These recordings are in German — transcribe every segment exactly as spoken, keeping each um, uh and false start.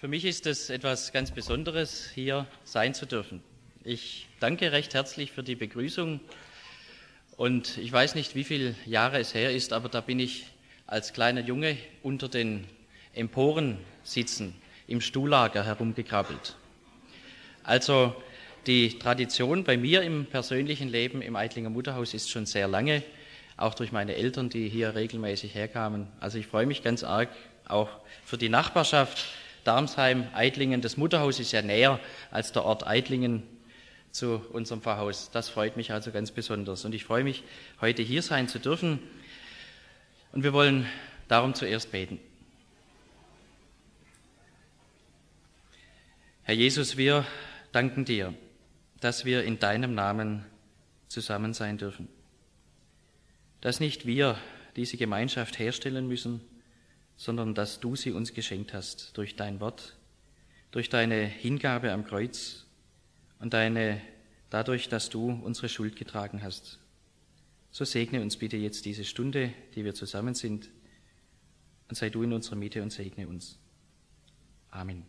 Für mich ist es etwas ganz Besonderes, hier sein zu dürfen. Ich danke recht herzlich für die Begrüßung und ich weiß nicht, wie viele Jahre es her ist, aber da bin ich als kleiner Junge unter den Emporen sitzen, im Stuhllager herumgekrabbelt. Also die Tradition bei mir im persönlichen Leben im Eitlinger Mutterhaus ist schon sehr lange, auch durch meine Eltern, die hier regelmäßig herkamen. Also ich freue mich ganz arg auch für die Nachbarschaft Darmsheim, Eitlingen. Das Mutterhaus ist ja näher als der Ort Eitlingen zu unserem Pfarrhaus. Das freut mich also ganz besonders. Und ich freue mich, heute hier sein zu dürfen. Und wir wollen darum zuerst beten. Herr Jesus, wir danken dir, dass wir in deinem Namen zusammen sein dürfen. Dass nicht wir diese Gemeinschaft herstellen müssen, sondern dass du sie uns geschenkt hast durch dein Wort, durch deine Hingabe am Kreuz und deine, dadurch, dass du unsere Schuld getragen hast. So segne uns bitte jetzt diese Stunde, die wir zusammen sind, und sei du in unserer Mitte und segne uns. Amen.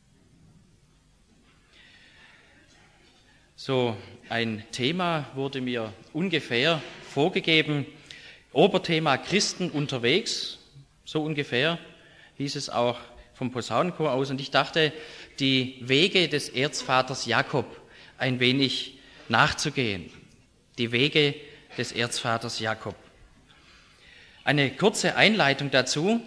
So, ein Thema wurde mir ungefähr vorgegeben. Oberthema Christen unterwegs. So ungefähr hieß es auch vom Posaunenchor aus. Und ich dachte, die Wege des Erzvaters Jakob ein wenig nachzugehen. Die Wege des Erzvaters Jakob. Eine kurze Einleitung dazu.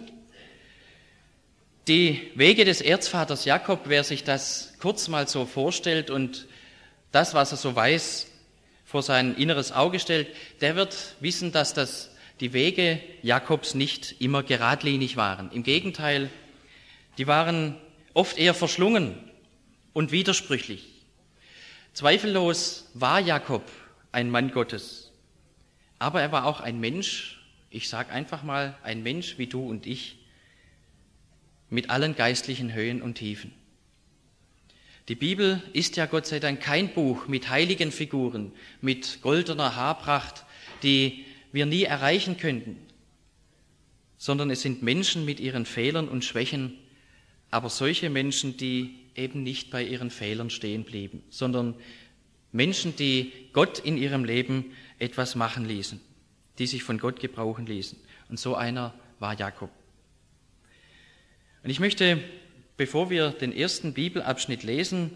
Die Wege des Erzvaters Jakob, wer sich das kurz mal so vorstellt und das, was er so weiß, vor sein inneres Auge stellt, der wird wissen, dass das die Wege Jakobs nicht immer geradlinig waren. Im Gegenteil, die waren oft eher verschlungen und widersprüchlich. Zweifellos war Jakob ein Mann Gottes, aber er war auch ein Mensch, ich sage einfach mal, ein Mensch wie du und ich, mit allen geistlichen Höhen und Tiefen. Die Bibel ist ja Gott sei Dank kein Buch mit heiligen Figuren, mit goldener Haarpracht, die wir nie erreichen könnten, sondern es sind Menschen mit ihren Fehlern und Schwächen, aber solche Menschen, die eben nicht bei ihren Fehlern stehen blieben, sondern Menschen, die Gott in ihrem Leben etwas machen ließen, die sich von Gott gebrauchen ließen. Und so einer war Jakob. Und ich möchte, bevor wir den ersten Bibelabschnitt lesen,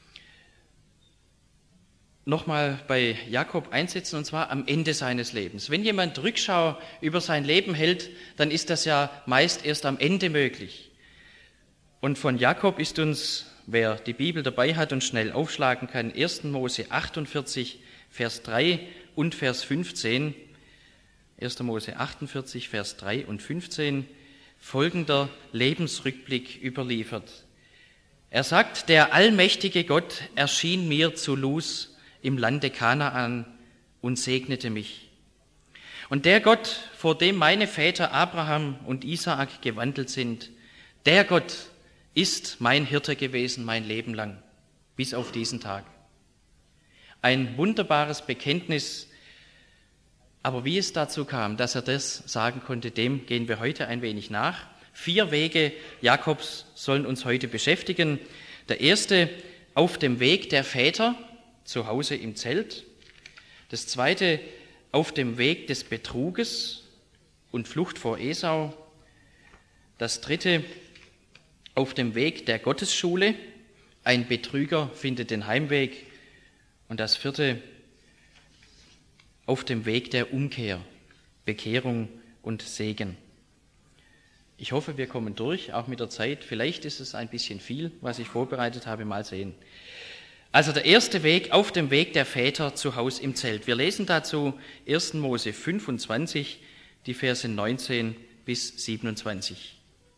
nochmal bei Jakob einsetzen, und zwar am Ende seines Lebens. Wenn jemand Rückschau über sein Leben hält, dann ist das ja meist erst am Ende möglich. Und von Jakob ist uns, wer die Bibel dabei hat und schnell aufschlagen kann, ersten Mose achtundvierzig, Vers drei und Vers fünfzehn, ersten Mose achtundvierzig, Vers drei und fünfzehn, folgender Lebensrückblick überliefert. Er sagt, der allmächtige Gott erschien mir zu Luz im Lande Kanaan und segnete mich. Und der Gott, vor dem meine Väter Abraham und Isaak gewandelt sind, der Gott ist mein Hirte gewesen mein Leben lang, bis auf diesen Tag. Ein wunderbares Bekenntnis, aber wie es dazu kam, dass er das sagen konnte, dem gehen wir heute ein wenig nach. Vier Wege Jakobs sollen uns heute beschäftigen. Der erste, auf dem Weg der Väter, zu Hause im Zelt. Das zweite, auf dem Weg des Betruges und Flucht vor Esau. Das dritte, auf dem Weg der Gottesschule. Ein Betrüger findet den Heimweg. Und das vierte, auf dem Weg der Umkehr, Bekehrung und Segen. Ich hoffe, wir kommen durch, auch mit der Zeit. Vielleicht ist es ein bisschen viel, was ich vorbereitet habe, mal sehen. Also der erste Weg, auf dem Weg der Väter zu Haus im Zelt. Wir lesen dazu ersten Mose fünfundzwanzig, die Verse neunzehn bis siebenundzwanzig.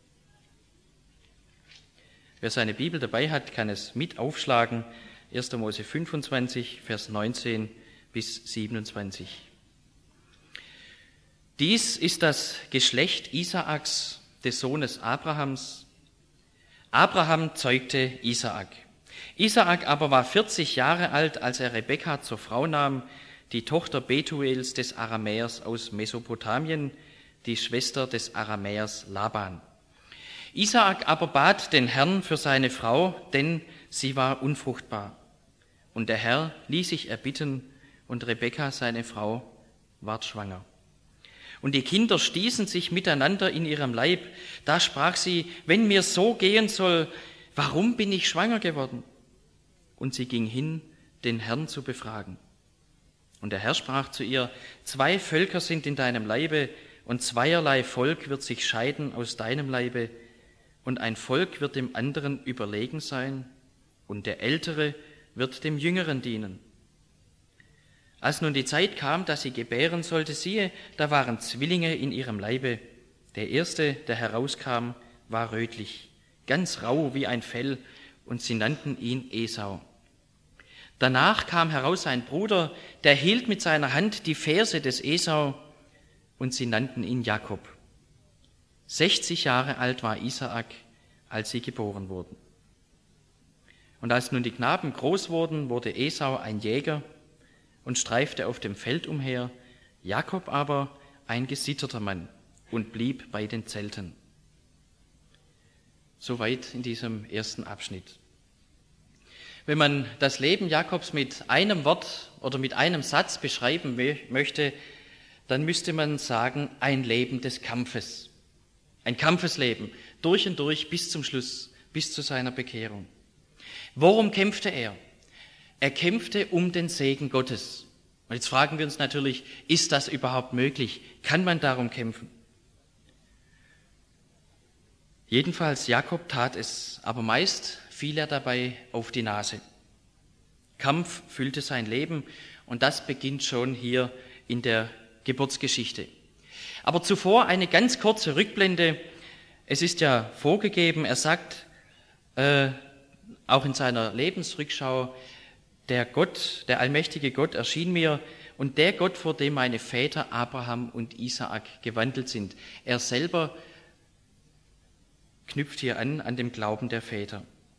Wer seine Bibel dabei hat, kann es mit aufschlagen. ersten Mose fünfundzwanzig, Vers neunzehn bis siebenundzwanzig. Dies ist das Geschlecht Isaaks, des Sohnes Abrahams. Abraham zeugte Isaak. Isaak aber war vierzig Jahre alt, als er Rebekka zur Frau nahm, die Tochter Betuels des Aramäers aus Mesopotamien, die Schwester des Aramäers Laban. Isaak aber bat den Herrn für seine Frau, denn sie war unfruchtbar. Und der Herr ließ sich erbitten, und Rebekka, seine Frau, ward schwanger. Und die Kinder stießen sich miteinander in ihrem Leib. Da sprach sie, wenn mir so gehen soll, warum bin ich schwanger geworden? Und sie ging hin, den Herrn zu befragen. Und der Herr sprach zu ihr, zwei Völker sind in deinem Leibe, und zweierlei Volk wird sich scheiden aus deinem Leibe, und ein Volk wird dem anderen überlegen sein, und der Ältere wird dem Jüngeren dienen. Als nun die Zeit kam, dass sie gebären sollte, siehe, da waren Zwillinge in ihrem Leibe. Der erste, der herauskam, war rötlich, ganz rau wie ein Fell, und sie nannten ihn Esau. Danach kam heraus ein Bruder, der hielt mit seiner Hand die Ferse des Esau, und sie nannten ihn Jakob. Sechzig Jahre alt war Isaak, als sie geboren wurden. Und als nun die Knaben groß wurden, wurde Esau ein Jäger und streifte auf dem Feld umher, Jakob aber ein gesitterter Mann und blieb bei den Zelten. Soweit in diesem ersten Abschnitt. Wenn man das Leben Jakobs mit einem Wort oder mit einem Satz beschreiben möchte, dann müsste man sagen, ein Leben des Kampfes. Ein Kampfesleben, durch und durch bis zum Schluss, bis zu seiner Bekehrung. Worum kämpfte er? Er kämpfte um den Segen Gottes. Und jetzt fragen wir uns natürlich, ist das überhaupt möglich? Kann man darum kämpfen? Jedenfalls Jakob tat es, aber meist fiel er dabei auf die Nase. Kampf füllte sein Leben und das beginnt schon hier in der Geburtsgeschichte. Aber zuvor eine ganz kurze Rückblende. Es ist ja vorgegeben, er sagt äh, auch in seiner Lebensrückschau, der Gott, der allmächtige Gott erschien mir und der Gott, vor dem meine Väter Abraham und Isaak gewandelt sind. Er selber knüpft hier an, an dem Glauben der Väter.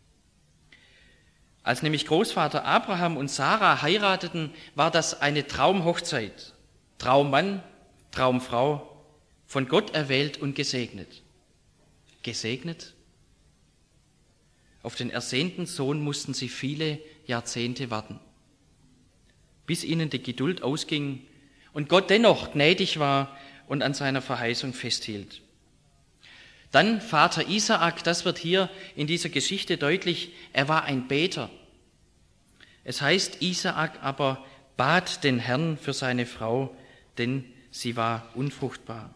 Als nämlich Großvater Abraham und Sarah heirateten, war das eine Traumhochzeit. Traummann, Traumfrau, von Gott erwählt und gesegnet. Gesegnet? Auf den ersehnten Sohn mussten sie viele Jahrzehnte warten, bis ihnen die Geduld ausging und Gott dennoch gnädig war und an seiner Verheißung festhielt. Dann Vater Isaak, das wird hier in dieser Geschichte deutlich, er war ein Beter. Es heißt, Isaak aber bat den Herrn für seine Frau, denn sie war unfruchtbar.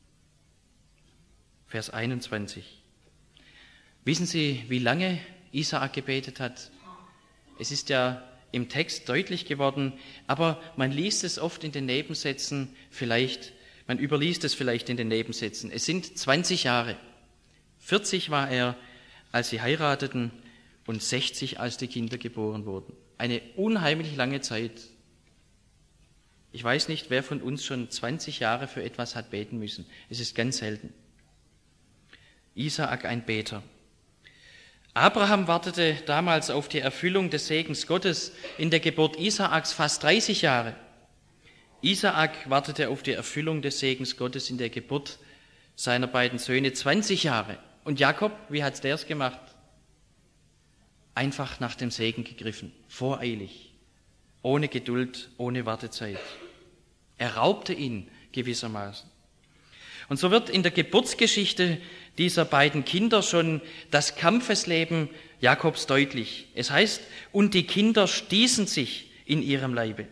Vers einundzwanzig. Wissen Sie, wie lange Isaak gebetet hat? Es ist ja im Text deutlich geworden, aber man liest es oft in den Nebensätzen, vielleicht, man überliest es vielleicht in den Nebensätzen. Es sind zwanzig Jahre. vierzig war er, als sie heirateten, und sechzig, als die Kinder geboren wurden. Eine unheimlich lange Zeit. Ich weiß nicht, wer von uns schon zwanzig Jahre für etwas hat beten müssen. Es ist ganz selten. Isaak ein Beter. Abraham wartete damals auf die Erfüllung des Segens Gottes in der Geburt Isaaks fast dreißig Jahre. Isaak wartete auf die Erfüllung des Segens Gottes in der Geburt seiner beiden Söhne zwanzig Jahre. Und Jakob, wie hat der es gemacht? Einfach nach dem Segen gegriffen, voreilig, ohne Geduld, ohne Wartezeit. Er raubte ihn gewissermaßen. Und so wird in der Geburtsgeschichte dieser beiden Kinder schon das Kampfesleben Jakobs deutlich. Es heißt, und die Kinder stießen sich in ihrem Leibe.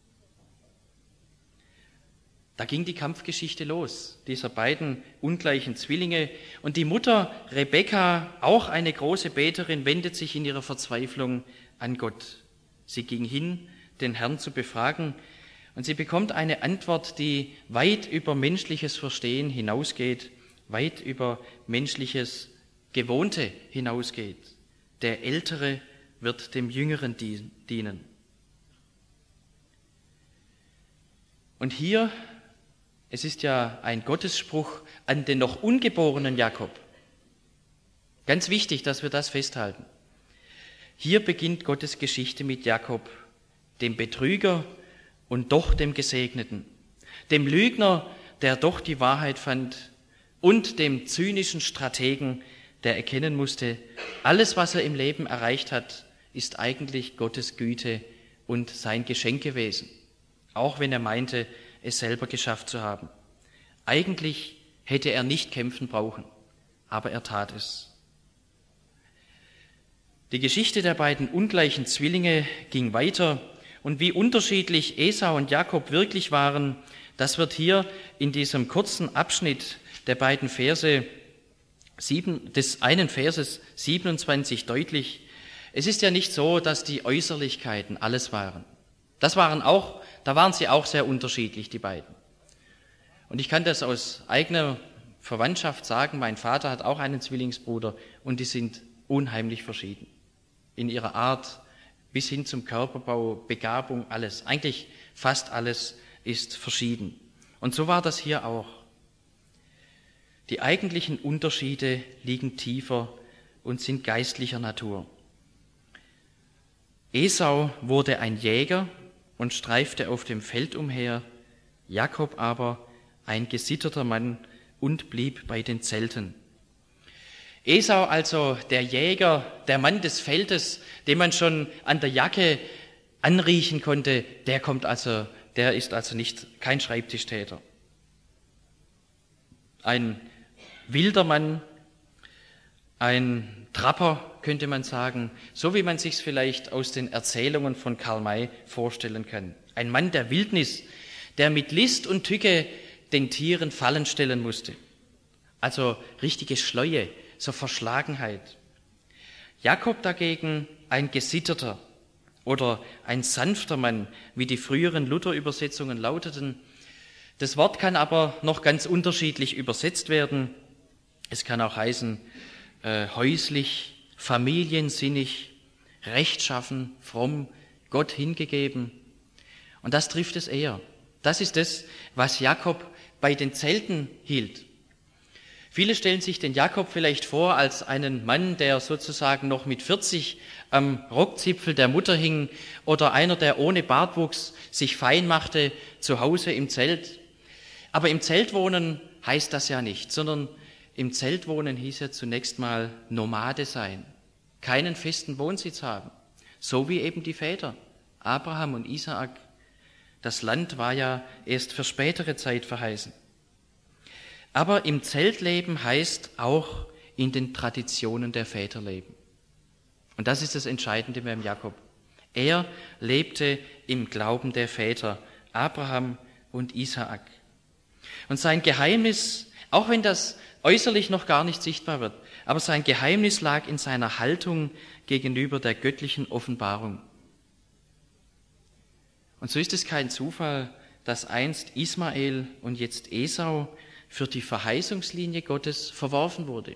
Da ging die Kampfgeschichte los, dieser beiden ungleichen Zwillinge. Und die Mutter Rebekka, auch eine große Beterin, wendet sich in ihrer Verzweiflung an Gott. Sie ging hin, den Herrn zu befragen, und sie bekommt eine Antwort, die weit über menschliches Verstehen hinausgeht, weit über menschliches Gewohnte hinausgeht. Der Ältere wird dem Jüngeren dienen. Und hier, es ist ja ein Gottesspruch an den noch ungeborenen Jakob. Ganz wichtig, dass wir das festhalten. Hier beginnt Gottes Geschichte mit Jakob, dem Betrüger und doch dem Gesegneten, dem Lügner, der doch die Wahrheit fand, und dem zynischen Strategen, der erkennen musste, alles, was er im Leben erreicht hat, ist eigentlich Gottes Güte und sein Geschenk gewesen, auch wenn er meinte, es selber geschafft zu haben. Eigentlich hätte er nicht kämpfen brauchen, aber er tat es. Die Geschichte der beiden ungleichen Zwillinge ging weiter und wie unterschiedlich Esau und Jakob wirklich waren, das wird hier in diesem kurzen Abschnitt der beiden Verse, sieben, des einen Verses siebenundzwanzig deutlich. Es ist ja nicht so, dass die Äußerlichkeiten alles waren. Das waren auch, da waren sie auch sehr unterschiedlich, die beiden. Und ich kann das aus eigener Verwandtschaft sagen, mein Vater hat auch einen Zwillingsbruder und die sind unheimlich verschieden. In ihrer Art bis hin zum Körperbau, Begabung, alles. Eigentlich fast alles ist verschieden. Und so war das hier auch. Die eigentlichen Unterschiede liegen tiefer und sind geistlicher Natur. Esau wurde ein Jäger und streifte auf dem Feld umher, Jakob aber ein gesitterter Mann und blieb bei den Zelten. Esau also der Jäger, der Mann des Feldes, den man schon an der Jacke anriechen konnte, der kommt also, der ist also nicht kein Schreibtischtäter. Ein wilder Mann, ein Trapper, könnte man sagen, so wie man sich's vielleicht aus den Erzählungen von Karl May vorstellen kann. Ein Mann der Wildnis, der mit List und Tücke den Tieren Fallen stellen musste. Also richtige Schleue, so Verschlagenheit. Jakob dagegen ein gesitterter oder ein sanfter Mann, wie die früheren Luther-Übersetzungen lauteten. Das Wort kann aber noch ganz unterschiedlich übersetzt werden. Es kann auch heißen äh, häuslich, familiensinnig, rechtschaffen, fromm, Gott hingegeben. Und das trifft es eher. Das ist es, was Jakob bei den Zelten hielt. Viele stellen sich den Jakob vielleicht vor als einen Mann, der sozusagen noch mit vierzig am Rockzipfel der Mutter hing oder einer, der ohne Bartwuchs sich fein machte zu Hause im Zelt. Aber im Zelt wohnen heißt das ja nicht, sondern im Zelt wohnen hieß ja zunächst mal Nomade sein, keinen festen Wohnsitz haben, so wie eben die Väter, Abraham und Isaak. Das Land war ja erst für spätere Zeit verheißen. Aber im Zeltleben heißt auch in den Traditionen der Väter leben. Und das ist das Entscheidende beim Jakob. Er lebte im Glauben der Väter, Abraham und Isaak. Und sein Geheimnis, auch wenn das äußerlich noch gar nicht sichtbar wird, aber sein Geheimnis lag in seiner Haltung gegenüber der göttlichen Offenbarung. Und so ist es kein Zufall, dass einst Ismael und jetzt Esau für die Verheißungslinie Gottes verworfen wurde.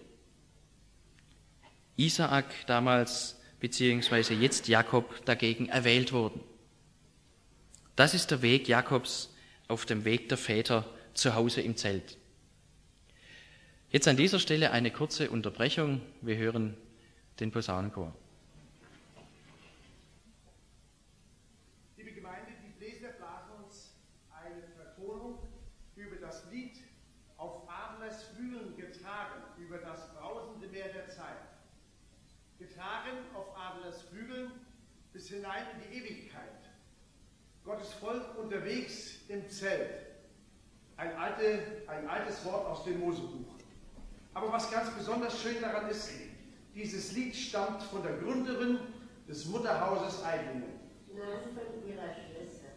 Isaak damals, beziehungsweise jetzt Jakob, dagegen erwählt wurden. Das ist der Weg Jakobs auf dem Weg der Väter zu Hause im Zelt. Jetzt an dieser Stelle eine kurze Unterbrechung. Wir hören den Posaunenchor. Liebe Gemeinde, die Bläser blasen uns eine Vertonung über das Lied Auf Adlers Flügeln getragen, über das brausende Meer der Zeit. Getragen auf Adlers Flügeln bis hinein in die Ewigkeit. Gottes Volk unterwegs im Zelt. Ein, alte, ein altes Wort aus dem Mosebuch. Aber was ganz besonders schön daran ist, dieses Lied stammt von der Gründerin des Mutterhauses Eidlingen. Nein, von ihrer Schwester.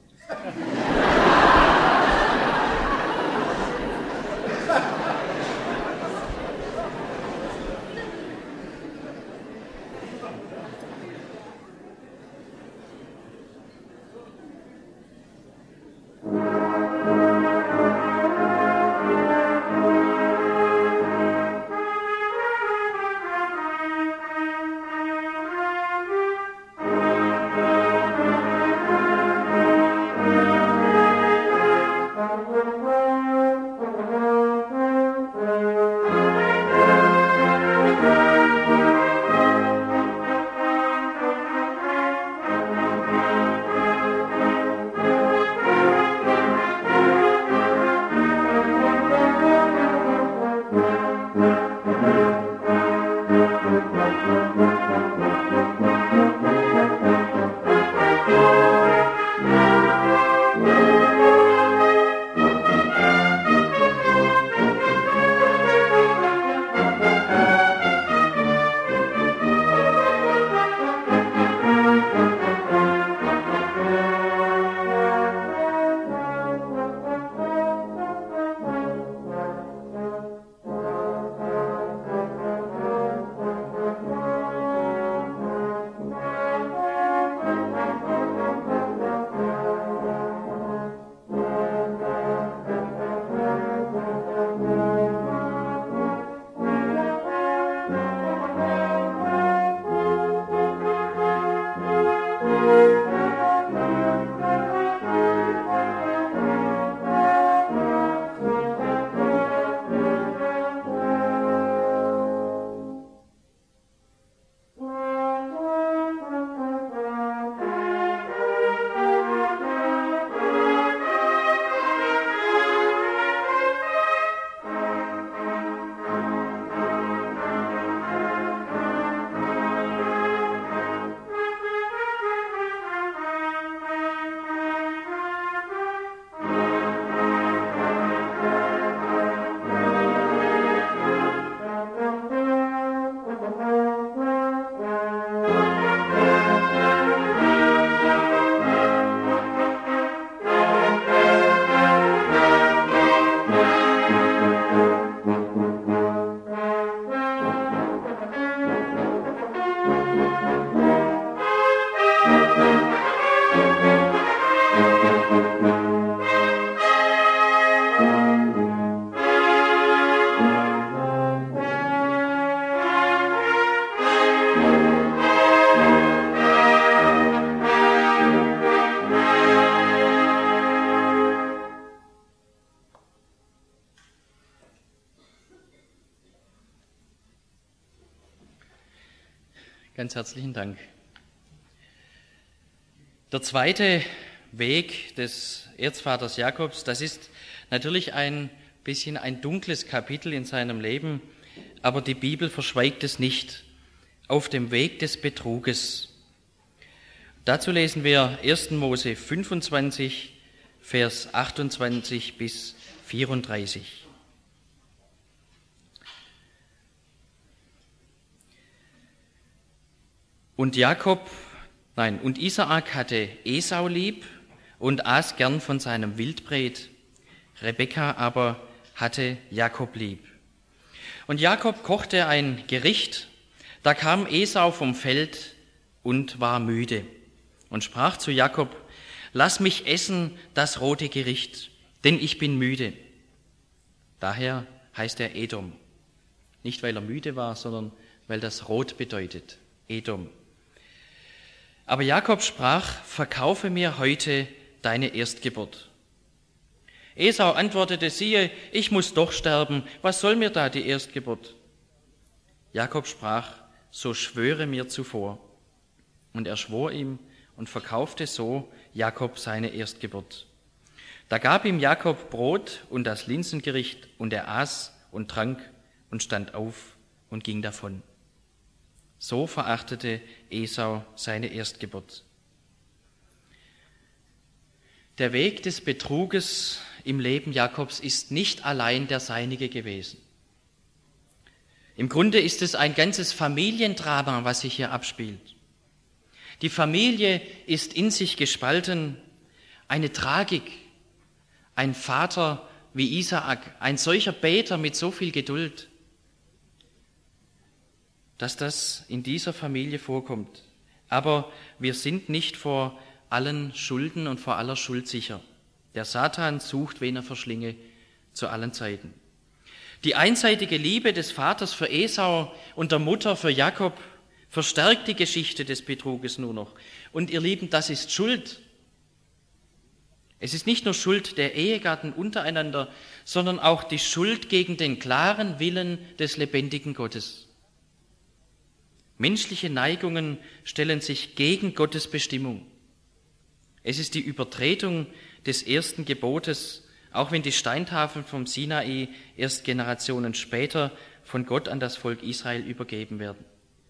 Thank Ganz herzlichen Dank. Der zweite Weg des Erzvaters Jakobs, das ist natürlich ein bisschen ein dunkles Kapitel in seinem Leben, aber die Bibel verschweigt es nicht. Auf dem Weg des Betruges. Dazu lesen wir ersten Mose fünfundzwanzig, Vers achtundzwanzig bis vierunddreißig. Und Jakob, nein, und Isaak hatte Esau lieb und aß gern von seinem Wildbret. Rebekka aber hatte Jakob lieb. Und Jakob kochte ein Gericht. Da kam Esau vom Feld und war müde und sprach zu Jakob: Lass mich essen das rote Gericht, denn ich bin müde. Daher heißt er Edom. Nicht, weil er müde war, sondern weil das rot bedeutet, Edom. Aber Jakob sprach: Verkaufe mir heute deine Erstgeburt. Esau antwortete: Siehe, ich muss doch sterben, was soll mir da die Erstgeburt? Jakob sprach: So schwöre mir zuvor. Und er schwor ihm und verkaufte so Jakob seine Erstgeburt. Da gab ihm Jakob Brot und das Linsengericht, und er aß und trank und stand auf und ging davon. So verachtete Esau seine Erstgeburt. Der Weg des Betruges im Leben Jakobs ist nicht allein der seinige gewesen. Im Grunde ist es ein ganzes Familiendrama, was sich hier abspielt. Die Familie ist in sich gespalten, eine Tragik, ein Vater wie Isaak, ein solcher Beter mit so viel Geduld, dass das in dieser Familie vorkommt. Aber wir sind nicht vor allen Schulden und vor aller Schuld sicher. Der Satan sucht, wen er verschlinge, zu allen Zeiten. Die einseitige Liebe des Vaters für Esau und der Mutter für Jakob verstärkt die Geschichte des Betruges nur noch. Und ihr Lieben, das ist Schuld. Es ist nicht nur Schuld der Ehegatten untereinander, sondern auch die Schuld gegen den klaren Willen des lebendigen Gottes. Menschliche Neigungen stellen sich gegen Gottes Bestimmung. Es ist die Übertretung des ersten Gebotes, auch wenn die Steintafeln vom Sinai erst Generationen später von Gott an das Volk Israel übergeben werden.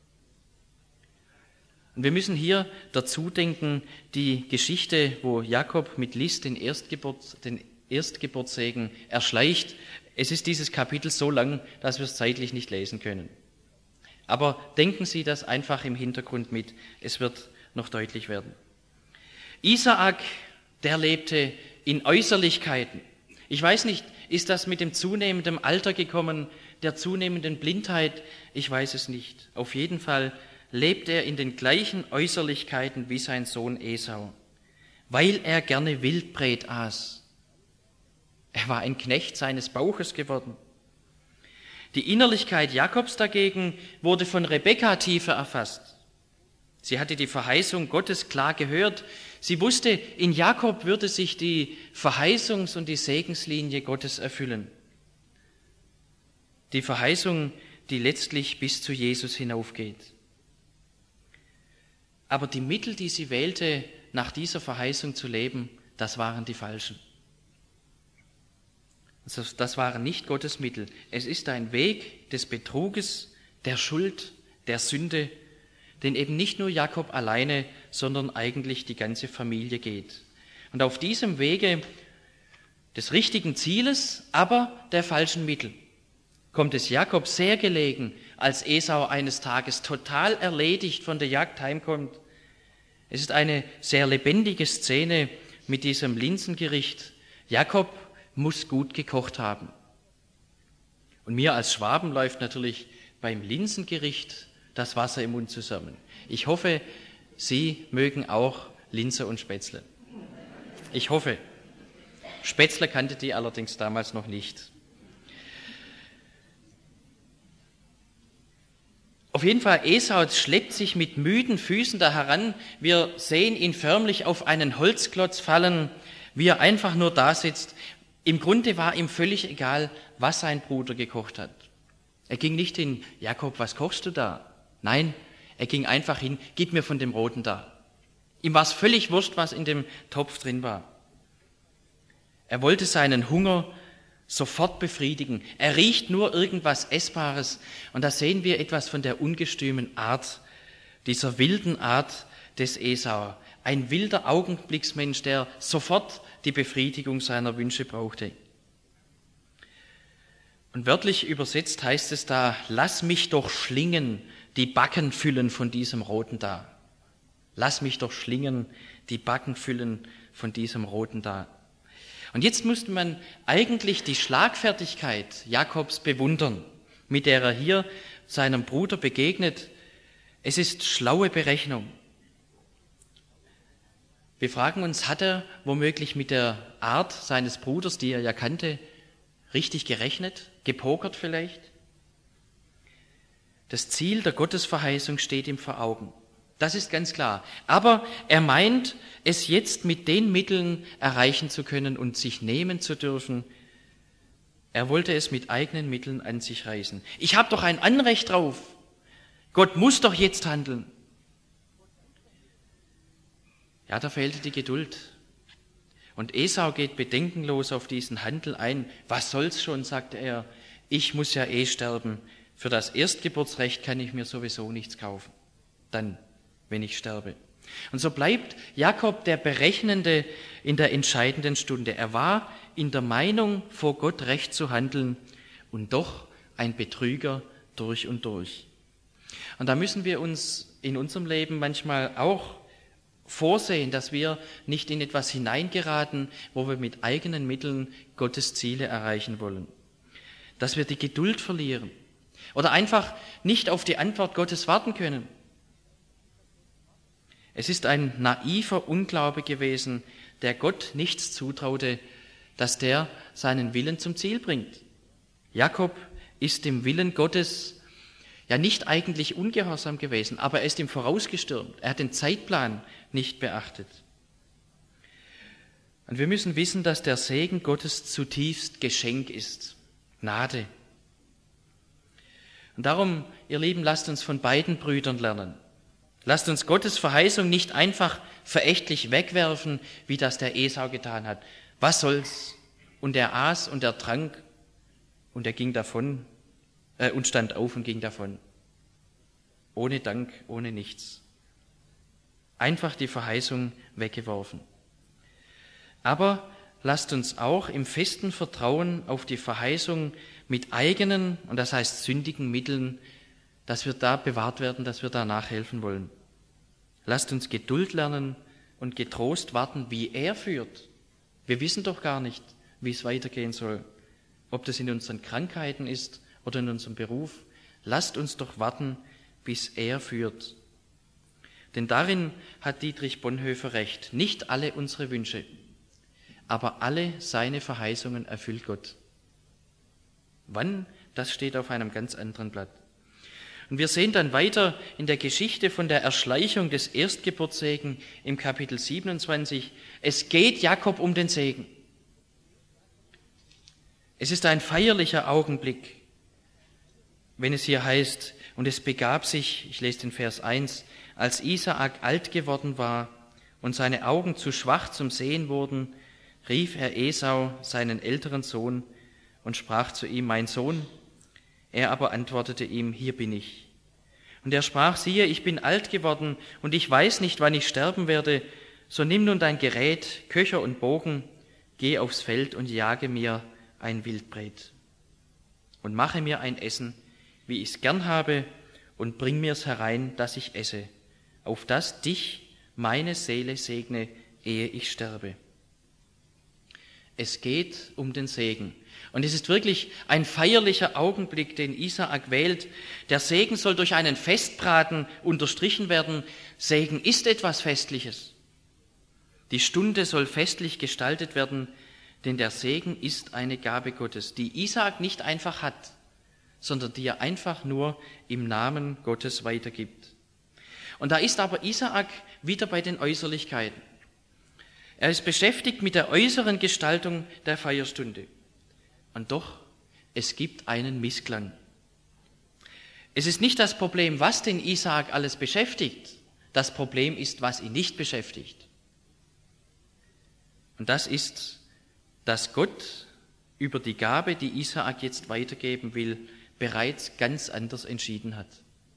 Und wir müssen hier dazu denken, die Geschichte, wo Jakob mit List den, Erstgeburt, den Erstgeburtssegen erschleicht. Es ist dieses Kapitel so lang, dass wir es zeitlich nicht lesen können. Aber denken Sie das einfach im Hintergrund mit, es wird noch deutlich werden. Isaak, der lebte in Äußerlichkeiten. Ich weiß nicht, ist das mit dem zunehmenden Alter gekommen, der zunehmenden Blindheit? Ich weiß es nicht. Auf jeden Fall lebt er in den gleichen Äußerlichkeiten wie sein Sohn Esau, weil er gerne Wildbret aß. Er war ein Knecht seines Bauches geworden. Die Innerlichkeit Jakobs dagegen wurde von Rebekka tiefer erfasst. Sie hatte die Verheißung Gottes klar gehört. Sie wusste, in Jakob würde sich die Verheißungs- und die Segenslinie Gottes erfüllen. Die Verheißung, die letztlich bis zu Jesus hinaufgeht. Aber die Mittel, die sie wählte, nach dieser Verheißung zu leben, das waren die falschen. Das waren nicht Gottes Mittel. Es ist ein Weg des Betruges, der Schuld, der Sünde, den eben nicht nur Jakob alleine, sondern eigentlich die ganze Familie geht. Und auf diesem Wege des richtigen Zieles, aber der falschen Mittel, kommt es Jakob sehr gelegen, als Esau eines Tages total erledigt von der Jagd heimkommt. Es ist eine sehr lebendige Szene mit diesem Linsengericht. Jakob muss gut gekocht haben. Und mir als Schwaben läuft natürlich beim Linsengericht das Wasser im Mund zusammen. Ich hoffe, Sie mögen auch Linse und Spätzle. Ich hoffe. Spätzle kannte die allerdings damals noch nicht. Auf jeden Fall, Esau schleppt sich mit müden Füßen da heran. Wir sehen ihn förmlich auf einen Holzklotz fallen, wie er einfach nur da sitzt. Im Grunde war ihm völlig egal, was sein Bruder gekocht hat. Er ging nicht hin: Jakob, was kochst du da? Nein, Er ging einfach hin, gib mir von dem Roten da. Ihm war es völlig wurscht, was in dem Topf drin war. Er wollte seinen Hunger sofort befriedigen. Er riecht nur irgendwas Essbares. Und da sehen wir etwas von der ungestümen Art, dieser wilden Art des Esau. Ein wilder Augenblicksmensch, der sofort die Befriedigung seiner Wünsche brauchte. Und wörtlich übersetzt heißt es da, lass mich doch schlingen, die Backen füllen von diesem Roten da. Lass mich doch schlingen, die Backen füllen von diesem Roten da. Und jetzt musste man eigentlich die Schlagfertigkeit Jakobs bewundern, mit der er hier seinem Bruder begegnet. Es ist schlaue Berechnung. Wir fragen uns, hat er womöglich mit der Art seines Bruders, die er ja kannte, richtig gerechnet, gepokert vielleicht? Das Ziel der Gottesverheißung steht ihm vor Augen. Das ist ganz klar. Aber er meint, es jetzt mit den Mitteln erreichen zu können und sich nehmen zu dürfen. Er wollte es mit eigenen Mitteln an sich reißen. Ich habe doch ein Anrecht drauf. Gott muss doch jetzt handeln. Ja, da fehlte die Geduld. Und Esau geht bedenkenlos auf diesen Handel ein. Was soll's schon, sagte er. Ich muss ja eh sterben. Für das Erstgeburtsrecht kann ich mir sowieso nichts kaufen. Dann, wenn ich sterbe. Und so bleibt Jakob der Berechnende in der entscheidenden Stunde. Er war in der Meinung, vor Gott recht zu handeln und doch ein Betrüger durch und durch. Und da müssen wir uns in unserem Leben manchmal auch vorsehen, dass wir nicht in etwas hineingeraten, wo wir mit eigenen Mitteln Gottes Ziele erreichen wollen. Dass wir die Geduld verlieren oder einfach nicht auf die Antwort Gottes warten können. Es ist ein naiver Unglaube gewesen, der Gott nichts zutraute, dass der seinen Willen zum Ziel bringt. Jakob ist dem Willen Gottes ja nicht eigentlich ungehorsam gewesen, aber er ist ihm vorausgestürmt. Er hat den Zeitplan nicht beachtet. Und wir müssen wissen, dass der Segen Gottes zutiefst Geschenk ist. Gnade. Und darum, ihr Lieben, lasst uns von beiden Brüdern lernen. Lasst uns Gottes Verheißung nicht einfach verächtlich wegwerfen, wie das der Esau getan hat. Was soll's? Und er aß und er trank und er ging davon äh, und stand auf und ging davon. Ohne Dank, ohne nichts. Einfach die Verheißung weggeworfen. Aber lasst uns auch im festen Vertrauen auf die Verheißung mit eigenen, und das heißt sündigen Mitteln, dass wir da bewahrt werden, dass wir da nachhelfen wollen. Lasst uns Geduld lernen und getrost warten, wie er führt. Wir wissen doch gar nicht, wie es weitergehen soll. Ob das in unseren Krankheiten ist oder in unserem Beruf. Lasst uns doch warten, bis er führt. Denn darin hat Dietrich Bonhoeffer recht. Nicht alle unsere Wünsche, aber alle seine Verheißungen erfüllt Gott. Wann? Das steht auf einem ganz anderen Blatt. Und wir sehen dann weiter in der Geschichte von der Erschleichung des Erstgeburtssegen im Kapitel siebenundzwanzig. Es geht Jakob um den Segen. Es ist ein feierlicher Augenblick, wenn es hier heißt, und es begab sich, ich lese den Vers eins, als Isaak alt geworden war und seine Augen zu schwach zum Sehen wurden, rief er Esau, seinen älteren Sohn, und sprach zu ihm, mein Sohn. Er aber antwortete ihm, hier bin ich. Und er sprach, siehe, ich bin alt geworden und ich weiß nicht, wann ich sterben werde, so nimm nun dein Gerät, Köcher und Bogen, geh aufs Feld und jage mir ein Wildbret und mache mir ein Essen, wie ich's gern habe, und bring mir's herein, dass ich esse, auf dass dich meine Seele segne, ehe ich sterbe. Es geht um den Segen. Und es ist wirklich ein feierlicher Augenblick, den Isaak wählt. Der Segen soll durch einen Festbraten unterstrichen werden. Segen ist etwas Festliches. Die Stunde soll festlich gestaltet werden, denn der Segen ist eine Gabe Gottes, die Isaak nicht einfach hat, sondern die er einfach nur im Namen Gottes weitergibt. Und da ist aber Isaak wieder bei den Äußerlichkeiten. Er ist beschäftigt mit der äußeren Gestaltung der Feierstunde. Und doch, es gibt einen Missklang. Es ist nicht das Problem, was den Isaak alles beschäftigt. Das Problem ist, was ihn nicht beschäftigt. Und das ist, dass Gott über die Gabe, die Isaak jetzt weitergeben will, bereits ganz anders entschieden hat.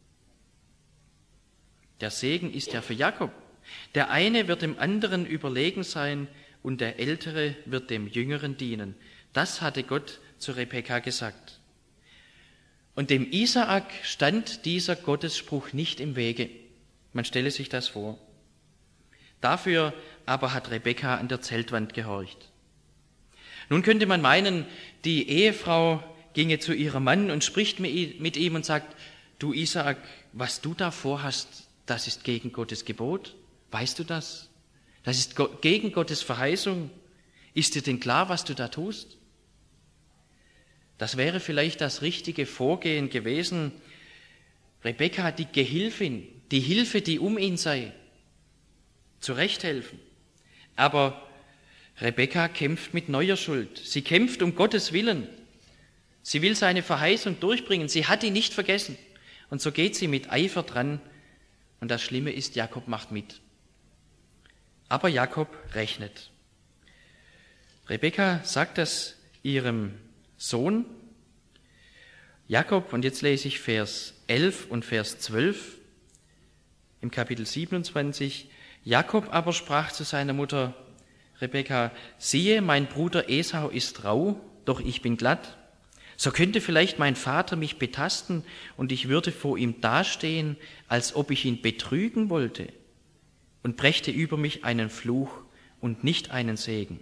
Der Segen ist ja für Jakob. Der eine wird dem anderen überlegen sein und der Ältere wird dem Jüngeren dienen. Das hatte Gott zu Rebekka gesagt. Und dem Isaak stand dieser Gottesspruch nicht im Wege. Man stelle sich das vor. Dafür aber hat Rebekka an der Zeltwand gehorcht. Nun könnte man meinen, die Ehefrau ginge zu ihrem Mann und spricht mit ihm und sagt, du Isaak, was du da vorhast, das ist gegen Gottes Gebot. Weißt du das? Das ist gegen Gottes Verheißung. Ist dir denn klar, was du da tust? Das wäre vielleicht das richtige Vorgehen gewesen. Rebekka, die Gehilfin, die Hilfe, die um ihn sei, zurechthelfen. Aber Rebekka kämpft mit neuer Schuld. Sie kämpft um Gottes Willen. Sie will seine Verheißung durchbringen. Sie hat ihn nicht vergessen. Und so geht sie mit Eifer dran. Und das Schlimme ist, Jakob macht mit. Aber Jakob rechnet. Rebekka sagt das ihrem Sohn. Jakob, und jetzt lese ich Vers elf und Vers zwölf im Kapitel siebenundzwanzig. Jakob aber sprach zu seiner Mutter Rebekka, siehe, mein Bruder Esau ist rau, doch ich bin glatt. So könnte vielleicht mein Vater mich betasten und ich würde vor ihm dastehen, als ob ich ihn betrügen wollte und brächte über mich einen Fluch und nicht einen Segen.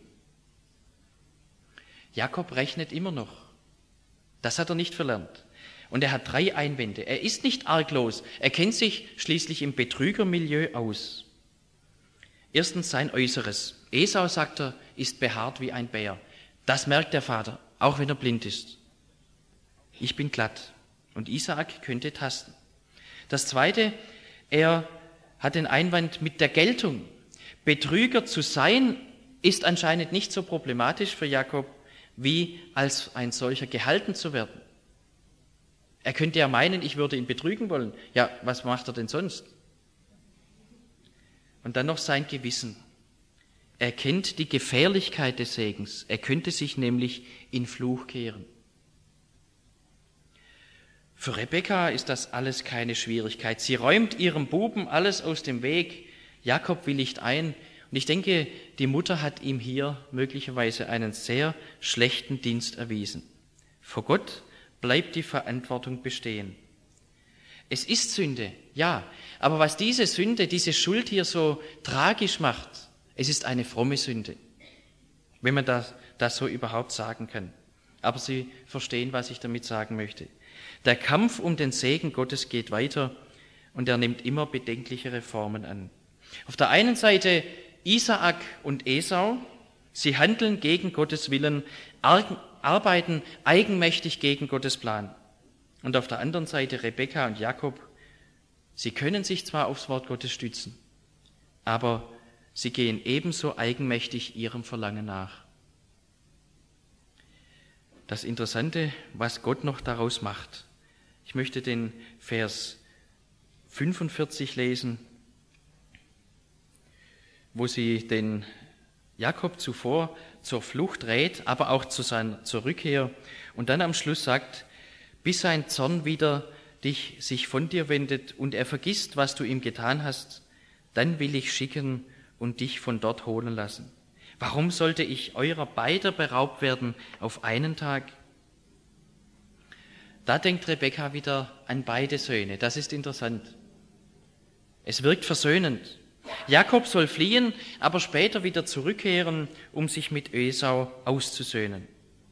Jakob rechnet immer noch. Das hat er nicht verlernt. Und er hat drei Einwände. Er ist nicht arglos. Er kennt sich schließlich im Betrügermilieu aus. Erstens sein Äußeres. Esau, sagt er, ist behaart wie ein Bär. Das merkt der Vater, auch wenn er blind ist. Ich bin glatt. Und Isaak könnte tasten. Das Zweite, er hat den Einwand mit der Geltung. Betrüger zu sein, ist anscheinend nicht so problematisch für Jakob, wie als ein solcher gehalten zu werden. Er könnte ja meinen, ich würde ihn betrügen wollen. Ja, was macht er denn sonst? Und dann noch sein Gewissen. Er kennt die Gefährlichkeit des Segens. Er könnte sich nämlich in Fluch kehren. Für Rebekka ist das alles keine Schwierigkeit. Sie räumt ihrem Buben alles aus dem Weg. Jakob willigt ein. Und ich denke, die Mutter hat ihm hier möglicherweise einen sehr schlechten Dienst erwiesen. Vor Gott bleibt die Verantwortung bestehen. Es ist Sünde, ja, aber was diese Sünde, diese Schuld hier so tragisch macht, es ist eine fromme Sünde, wenn man das, das so überhaupt sagen kann. Aber Sie verstehen, was ich damit sagen möchte. Der Kampf um den Segen Gottes geht weiter und er nimmt immer bedenklichere Formen an. Auf der einen Seite Isaak und Esau, sie handeln gegen Gottes Willen, arbeiten eigenmächtig gegen Gottes Plan. Und auf der anderen Seite Rebekka und Jakob, sie können sich zwar aufs Wort Gottes stützen, aber sie gehen ebenso eigenmächtig ihrem Verlangen nach. Das Interessante, was Gott noch daraus macht. Ich möchte den Vers fünfundvierzig lesen, wo sie den Jakob zuvor zur Flucht rät, aber auch zu seiner, zur Rückkehr und dann am Schluss sagt, bis sein Zorn wieder dich sich von dir wendet und er vergisst, was du ihm getan hast, dann will ich schicken und dich von dort holen lassen. Warum sollte ich eurer beider beraubt werden auf einen Tag? Da denkt Rebekka wieder an beide Söhne. Das ist interessant. Es wirkt versöhnend. Jakob soll fliehen, aber später wieder zurückkehren, um sich mit Esau auszusöhnen.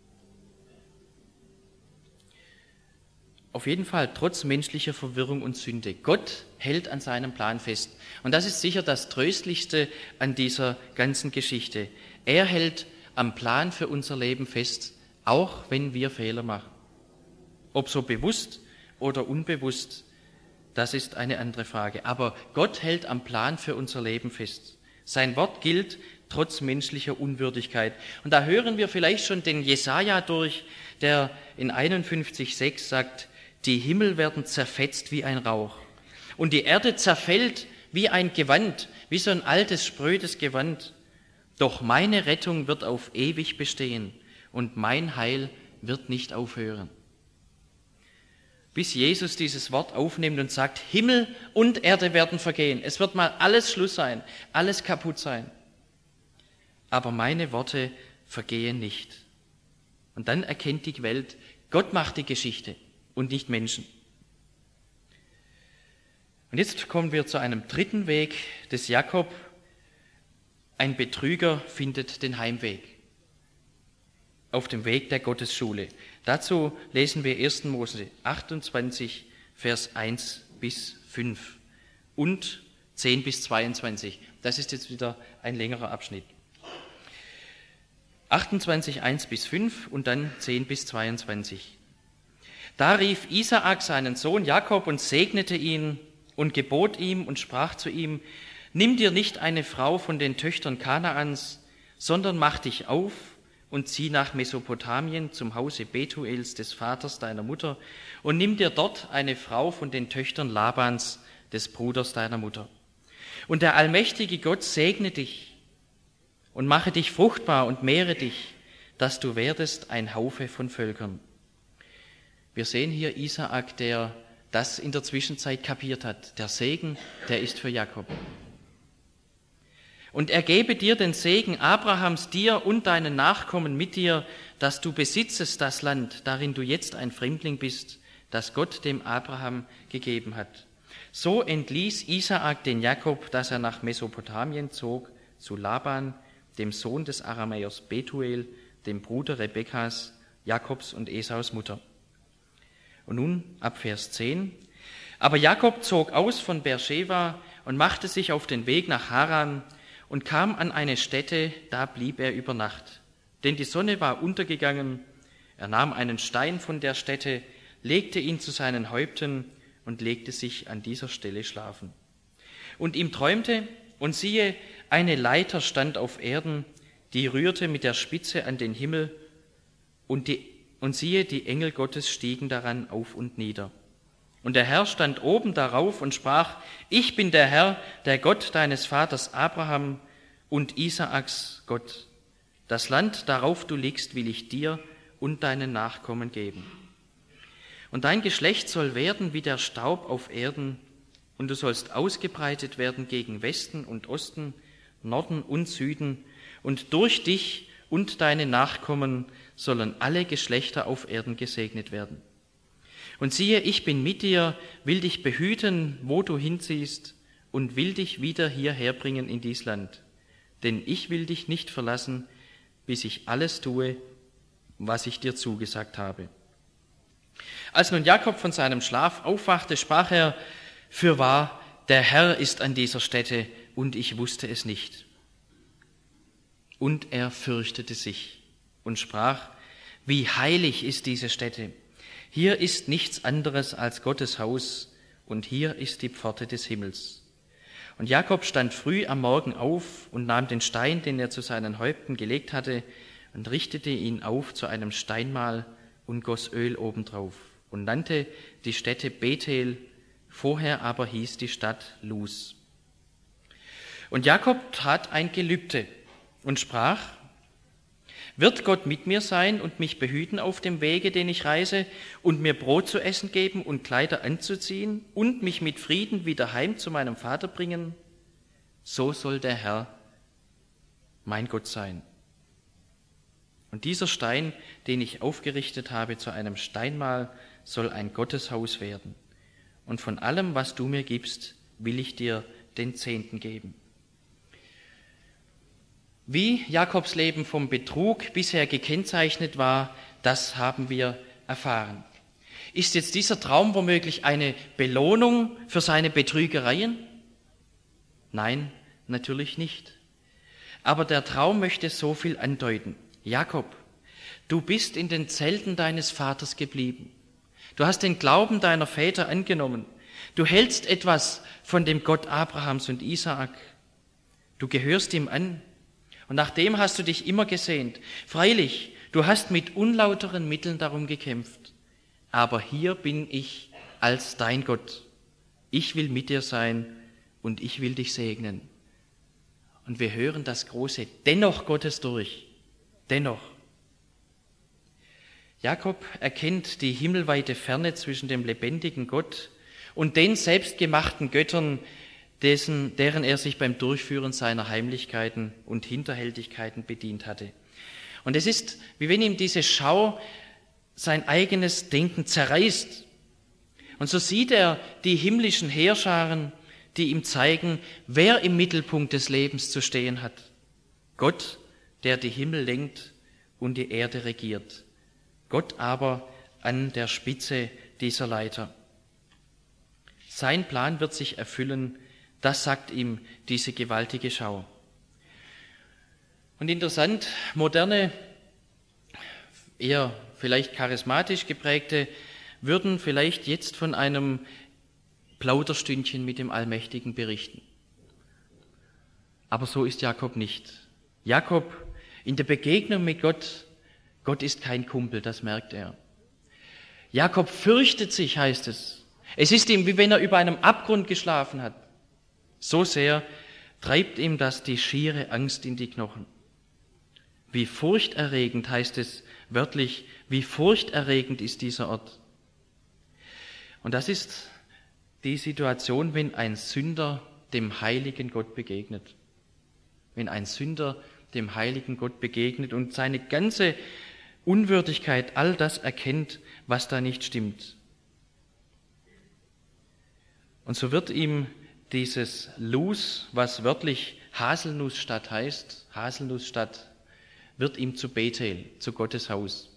Auf jeden Fall trotz menschlicher Verwirrung und Sünde. Gott hält an seinem Plan fest. Und das ist sicher das Tröstlichste an dieser ganzen Geschichte. Er hält am Plan für unser Leben fest, auch wenn wir Fehler machen. Ob so bewusst oder unbewusst, das ist eine andere Frage. Aber Gott hält am Plan für unser Leben fest. Sein Wort gilt trotz menschlicher Unwürdigkeit. Und da hören wir vielleicht schon den Jesaja durch, der in einundfünfzig sechs sagt, die Himmel werden zerfetzt wie ein Rauch und die Erde zerfällt wie ein Gewand, wie so ein altes, sprödes Gewand. Doch meine Rettung wird auf ewig bestehen und mein Heil wird nicht aufhören. Bis Jesus dieses Wort aufnimmt und sagt, Himmel und Erde werden vergehen. Es wird mal alles Schluss sein, alles kaputt sein. Aber meine Worte vergehen nicht. Und dann erkennt die Welt, Gott macht die Geschichte und nicht Menschen. Und jetzt kommen wir zu einem dritten Weg des Jakob. Ein Betrüger findet den Heimweg auf dem Weg der Gottesschule. Dazu lesen wir ersten Mose achtundzwanzig, Vers eins bis fünf und zehn bis zweiundzwanzig. Das ist jetzt wieder ein längerer Abschnitt. achtundzwanzig, eins bis fünf und dann zehn bis zweiundzwanzig. Da rief Isaak seinen Sohn Jakob und segnete ihn und gebot ihm und sprach zu ihm, nimm dir nicht eine Frau von den Töchtern Kanaans, sondern mach dich auf und zieh nach Mesopotamien zum Hause Betuels, des Vaters deiner Mutter, und nimm dir dort eine Frau von den Töchtern Labans, des Bruders deiner Mutter. Und der allmächtige Gott segne dich und mache dich fruchtbar und mehre dich, dass du werdest ein Haufe von Völkern. Wir sehen hier Isaak, der das in der Zwischenzeit kapiert hat. Der Segen, der ist für Jakob. Und er gebe dir den Segen Abrahams, dir und deinen Nachkommen mit dir, dass du besitzest das Land, darin du jetzt ein Fremdling bist, das Gott dem Abraham gegeben hat. So entließ Isaak den Jakob, dass er nach Mesopotamien zog, zu Laban, dem Sohn des Aramäers Betuel, dem Bruder Rebekkas, Jakobs und Esaus Mutter. Und nun ab Vers zehn. Aber Jakob zog aus von Beersheba und machte sich auf den Weg nach Haran und kam an eine Stätte, da blieb er über Nacht. Denn die Sonne war untergegangen. Er nahm einen Stein von der Stätte, legte ihn zu seinen Häupten und legte sich an dieser Stelle schlafen. Und ihm träumte, und siehe, eine Leiter stand auf Erden, die rührte mit der Spitze an den Himmel, und, die, und siehe, die Engel Gottes stiegen daran auf und nieder. Und der Herr stand oben darauf und sprach, ich bin der Herr, der Gott deines Vaters Abraham und Isaaks Gott. Das Land, darauf du liegst, will ich dir und deinen Nachkommen geben. Und dein Geschlecht soll werden wie der Staub auf Erden, und du sollst ausgebreitet werden gegen Westen und Osten, Norden und Süden, und durch dich und deine Nachkommen sollen alle Geschlechter auf Erden gesegnet werden. Und siehe, ich bin mit dir, will dich behüten, wo du hinziehst, und will dich wieder hierher bringen in dies Land. Denn ich will dich nicht verlassen, bis ich alles tue, was ich dir zugesagt habe. Als nun Jakob von seinem Schlaf aufwachte, sprach er, fürwahr, der Herr ist an dieser Stätte, und ich wusste es nicht. Und er fürchtete sich und sprach, wie heilig ist diese Stätte. Hier ist nichts anderes als Gottes Haus, und hier ist die Pforte des Himmels. Und Jakob stand früh am Morgen auf und nahm den Stein, den er zu seinen Häupten gelegt hatte, und richtete ihn auf zu einem Steinmal und goss Öl obendrauf und nannte die Stätte Bethel, vorher aber hieß die Stadt Luz. Und Jakob tat ein Gelübde und sprach, wird Gott mit mir sein und mich behüten auf dem Wege, den ich reise, und mir Brot zu essen geben und Kleider anzuziehen und mich mit Frieden wieder heim zu meinem Vater bringen? So soll der Herr mein Gott sein. Und dieser Stein, den ich aufgerichtet habe zu einem Steinmal, soll ein Gotteshaus werden. Und von allem, was du mir gibst, will ich dir den Zehnten geben. Wie Jakobs Leben vom Betrug bisher gekennzeichnet war, das haben wir erfahren. Ist jetzt dieser Traum womöglich eine Belohnung für seine Betrügereien? Nein, natürlich nicht. Aber der Traum möchte so viel andeuten. Jakob, du bist in den Zelten deines Vaters geblieben. Du hast den Glauben deiner Väter angenommen. Du hältst etwas von dem Gott Abrahams und Isaak. Du gehörst ihm an. Und nach dem hast du dich immer gesehnt. Freilich, du hast mit unlauteren Mitteln darum gekämpft. aber hier bin ich als dein Gott. Ich will mit dir sein und ich will dich segnen. Und wir hören das große Dennoch Gottes durch. Dennoch. Jakob erkennt die himmelweite Ferne zwischen dem lebendigen Gott und den selbstgemachten Göttern, dessen, deren er sich beim Durchführen seiner Heimlichkeiten und Hinterhältigkeiten bedient hatte. Und es ist, wie wenn ihm diese Schau sein eigenes Denken zerreißt. Und so sieht er die himmlischen Heerscharen, die ihm zeigen, wer im Mittelpunkt des Lebens zu stehen hat. Gott, der die Himmel lenkt und die Erde regiert. Gott aber an der Spitze dieser Leiter. Sein Plan wird sich erfüllen, das sagt ihm diese gewaltige Schau. Und interessant, moderne, eher vielleicht charismatisch geprägte, würden vielleicht jetzt von einem Plauderstündchen mit dem Allmächtigen berichten. Aber so ist Jakob nicht. Jakob in der Begegnung mit Gott, Gott ist kein Kumpel, das merkt er. Jakob fürchtet sich, heißt es. Es ist ihm, wie wenn er über einem Abgrund geschlafen hat. So sehr treibt ihm das die schiere Angst in die Knochen. Wie furchterregend, heißt es wörtlich, wie furchterregend ist dieser Ort. Und das ist die Situation, wenn ein Sünder dem heiligen Gott begegnet. Wenn ein Sünder dem heiligen Gott begegnet und seine ganze Unwürdigkeit, all das erkennt, was da nicht stimmt. Und so wird ihm dieses Luz, was wörtlich Haselnussstadt heißt, Haselnussstadt, wird ihm zu Bethel, zu Gottes Haus.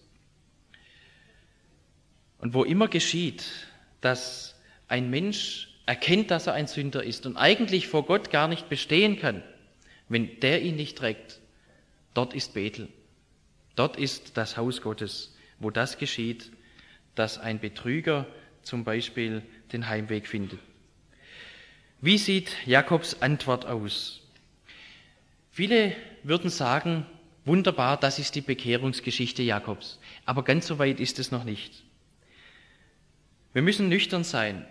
Und wo immer geschieht, dass ein Mensch erkennt, dass er ein Sünder ist und eigentlich vor Gott gar nicht bestehen kann, wenn der ihn nicht trägt, dort ist Bethel. Dort ist das Haus Gottes, wo das geschieht, dass ein Betrüger zum Beispiel den Heimweg findet. Wie sieht Jakobs Antwort aus? Viele würden sagen, wunderbar, das ist die Bekehrungsgeschichte Jakobs. Aber ganz so weit ist es noch nicht. Wir müssen nüchtern sein.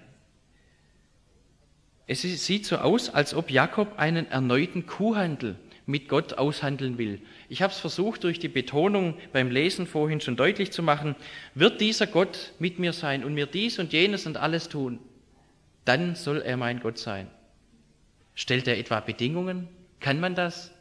Es sieht so aus, als ob Jakob einen erneuten Kuhhandel mit Gott aushandeln will. Ich habe es versucht, durch die Betonung beim Lesen vorhin schon deutlich zu machen. Wird dieser Gott mit mir sein und mir dies und jenes und alles tun, dann soll er mein Gott sein. Stellt er etwa Bedingungen? Kann man das?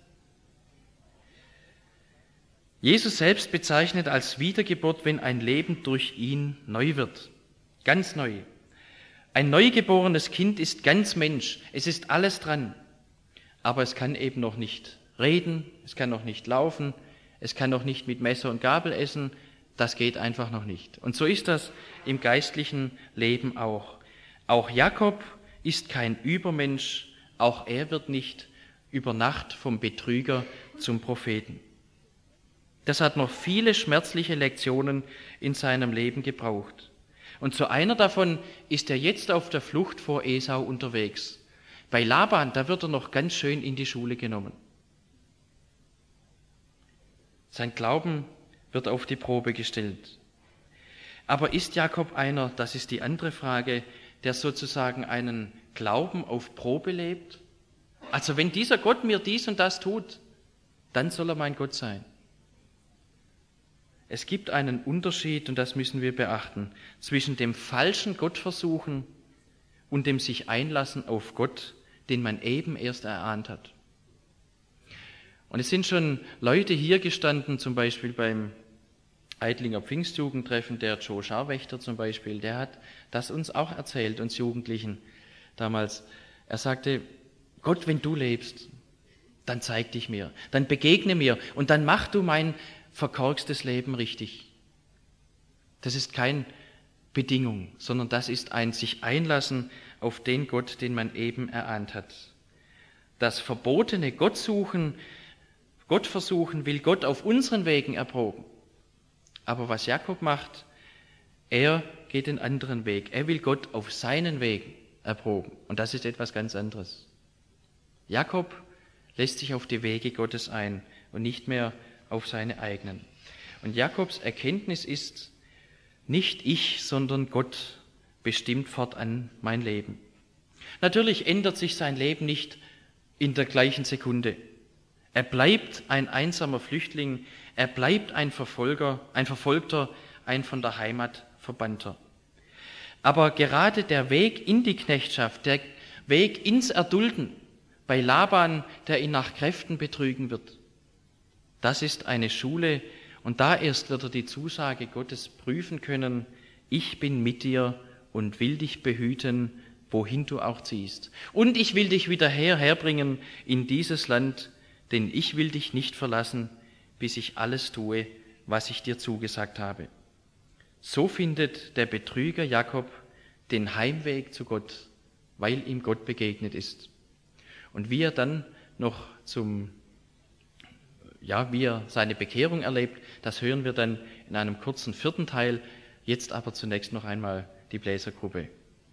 Jesus selbst bezeichnet als Wiedergeburt, wenn ein Leben durch ihn neu wird. Ganz neu. Ein neugeborenes Kind ist ganz Mensch. Es ist alles dran. Aber es kann eben noch nicht reden, es kann noch nicht laufen, es kann noch nicht mit Messer und Gabel essen. Das geht einfach noch nicht. Und so ist das im geistlichen Leben auch. Auch Jakob ist kein Übermensch. Auch er wird nicht über Nacht vom Betrüger zum Propheten. Das hat noch viele schmerzliche Lektionen in seinem Leben gebraucht. Und zu einer davon ist er jetzt auf der Flucht vor Esau unterwegs. Bei Laban, da wird er noch ganz schön in die Schule genommen. Sein Glauben wird auf die Probe gestellt. Aber ist Jakob einer, das ist die andere Frage, der sozusagen einen Glauben auf Probe lebt? Also wenn dieser Gott mir dies und das tut, dann soll er mein Gott sein. Es gibt einen Unterschied, und das müssen wir beachten, zwischen dem falschen Gottversuchen und dem sich einlassen auf Gott, den man eben erst erahnt hat. Und es sind schon Leute hier gestanden, zum Beispiel beim Eidlinger Pfingstjugendtreffen, der Joe Scharwächter zum Beispiel, der hat das uns auch erzählt, uns Jugendlichen damals. Er sagte, Gott, wenn du lebst, dann zeig dich mir, dann begegne mir und dann mach du mein verkorkstes Leben richtig. Das ist keine Bedingung, sondern das ist ein sich einlassen auf den Gott, den man eben erahnt hat. Das verbotene Gottsuchen, Gottversuchen will Gott auf unseren Wegen erproben. Aber was Jakob macht, er geht den anderen Weg. Er will Gott auf seinen Wegen erproben. Und das ist etwas ganz anderes. Jakob lässt sich auf die Wege Gottes ein und nicht mehr auf seine eigenen. Und Jakobs Erkenntnis ist, Nicht ich, sondern Gott bestimmt fortan mein Leben. Natürlich ändert sich sein Leben nicht in der gleichen Sekunde. Er bleibt ein einsamer Flüchtling, er bleibt ein Verfolger, ein Verfolgter, ein von der Heimat Verbannter. Aber gerade der Weg in die Knechtschaft, der Weg ins Erdulden bei Laban, der ihn nach Kräften betrügen wird, das ist eine Schule, und da erst wird er die Zusage Gottes prüfen können: Ich bin mit dir und will dich behüten, wohin du auch ziehst. Und ich will dich wieder herherbringen in dieses Land, denn ich will dich nicht verlassen, bis ich alles tue, was ich dir zugesagt habe. So findet der Betrüger Jakob den Heimweg zu Gott, weil ihm Gott begegnet ist. Und wie er dann noch zum, ja, wie er seine Bekehrung erlebt, das hören wir dann in einem kurzen vierten Teil. Jetzt aber zunächst noch einmal die Bläsergruppe.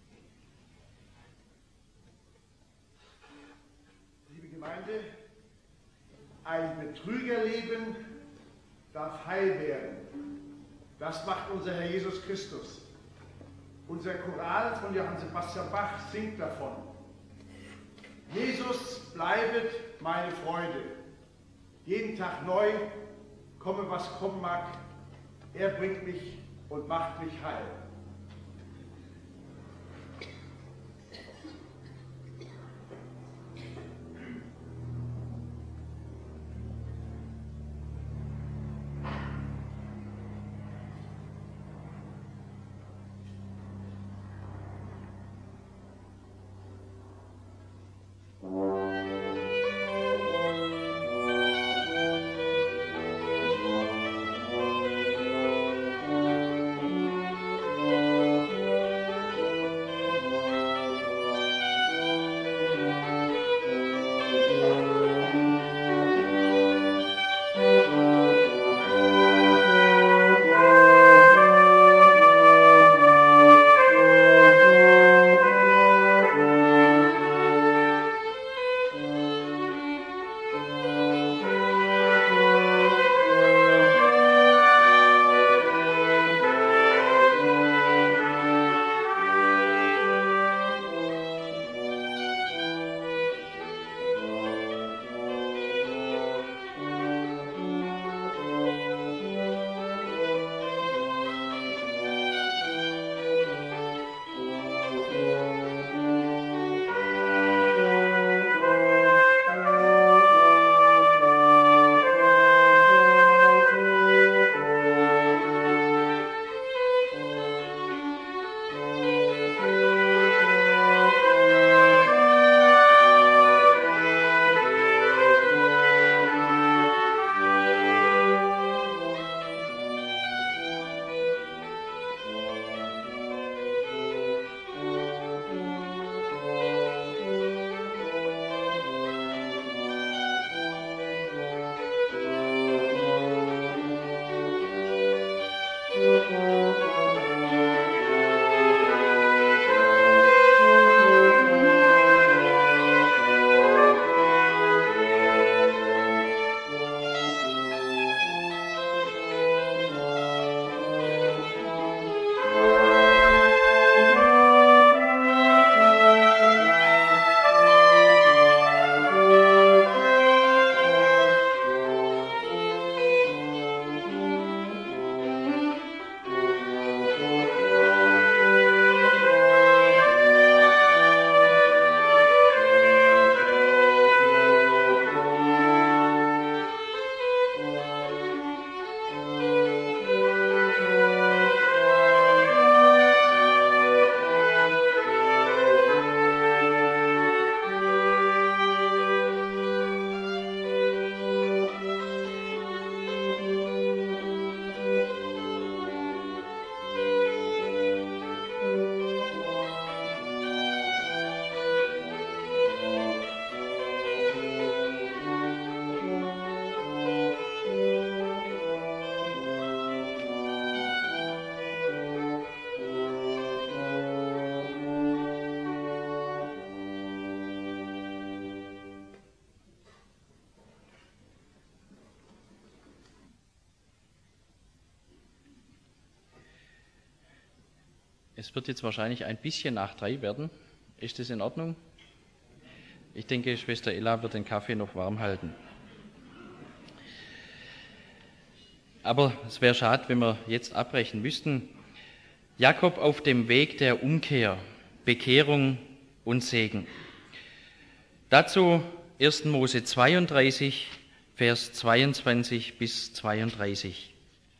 Liebe Gemeinde, ein Betrügerleben darf heil werden. Das macht unser Herr Jesus Christus. Unser Choral von Johann Sebastian Bach singt davon: Jesus, bleibet meine Freude. Jeden Tag neu, komme was kommen mag, er bringt mich und macht mich heil. Es wird jetzt wahrscheinlich ein bisschen nach drei werden. Ist das in Ordnung? Ich denke, Schwester Ella wird den Kaffee noch warm halten. Aber es wäre schade, wenn wir jetzt abbrechen müssten. Jakob auf dem Weg der Umkehr, Bekehrung und Segen. Dazu erster Mose zweiunddreißig, Vers zweiundzwanzig bis zweiunddreißig.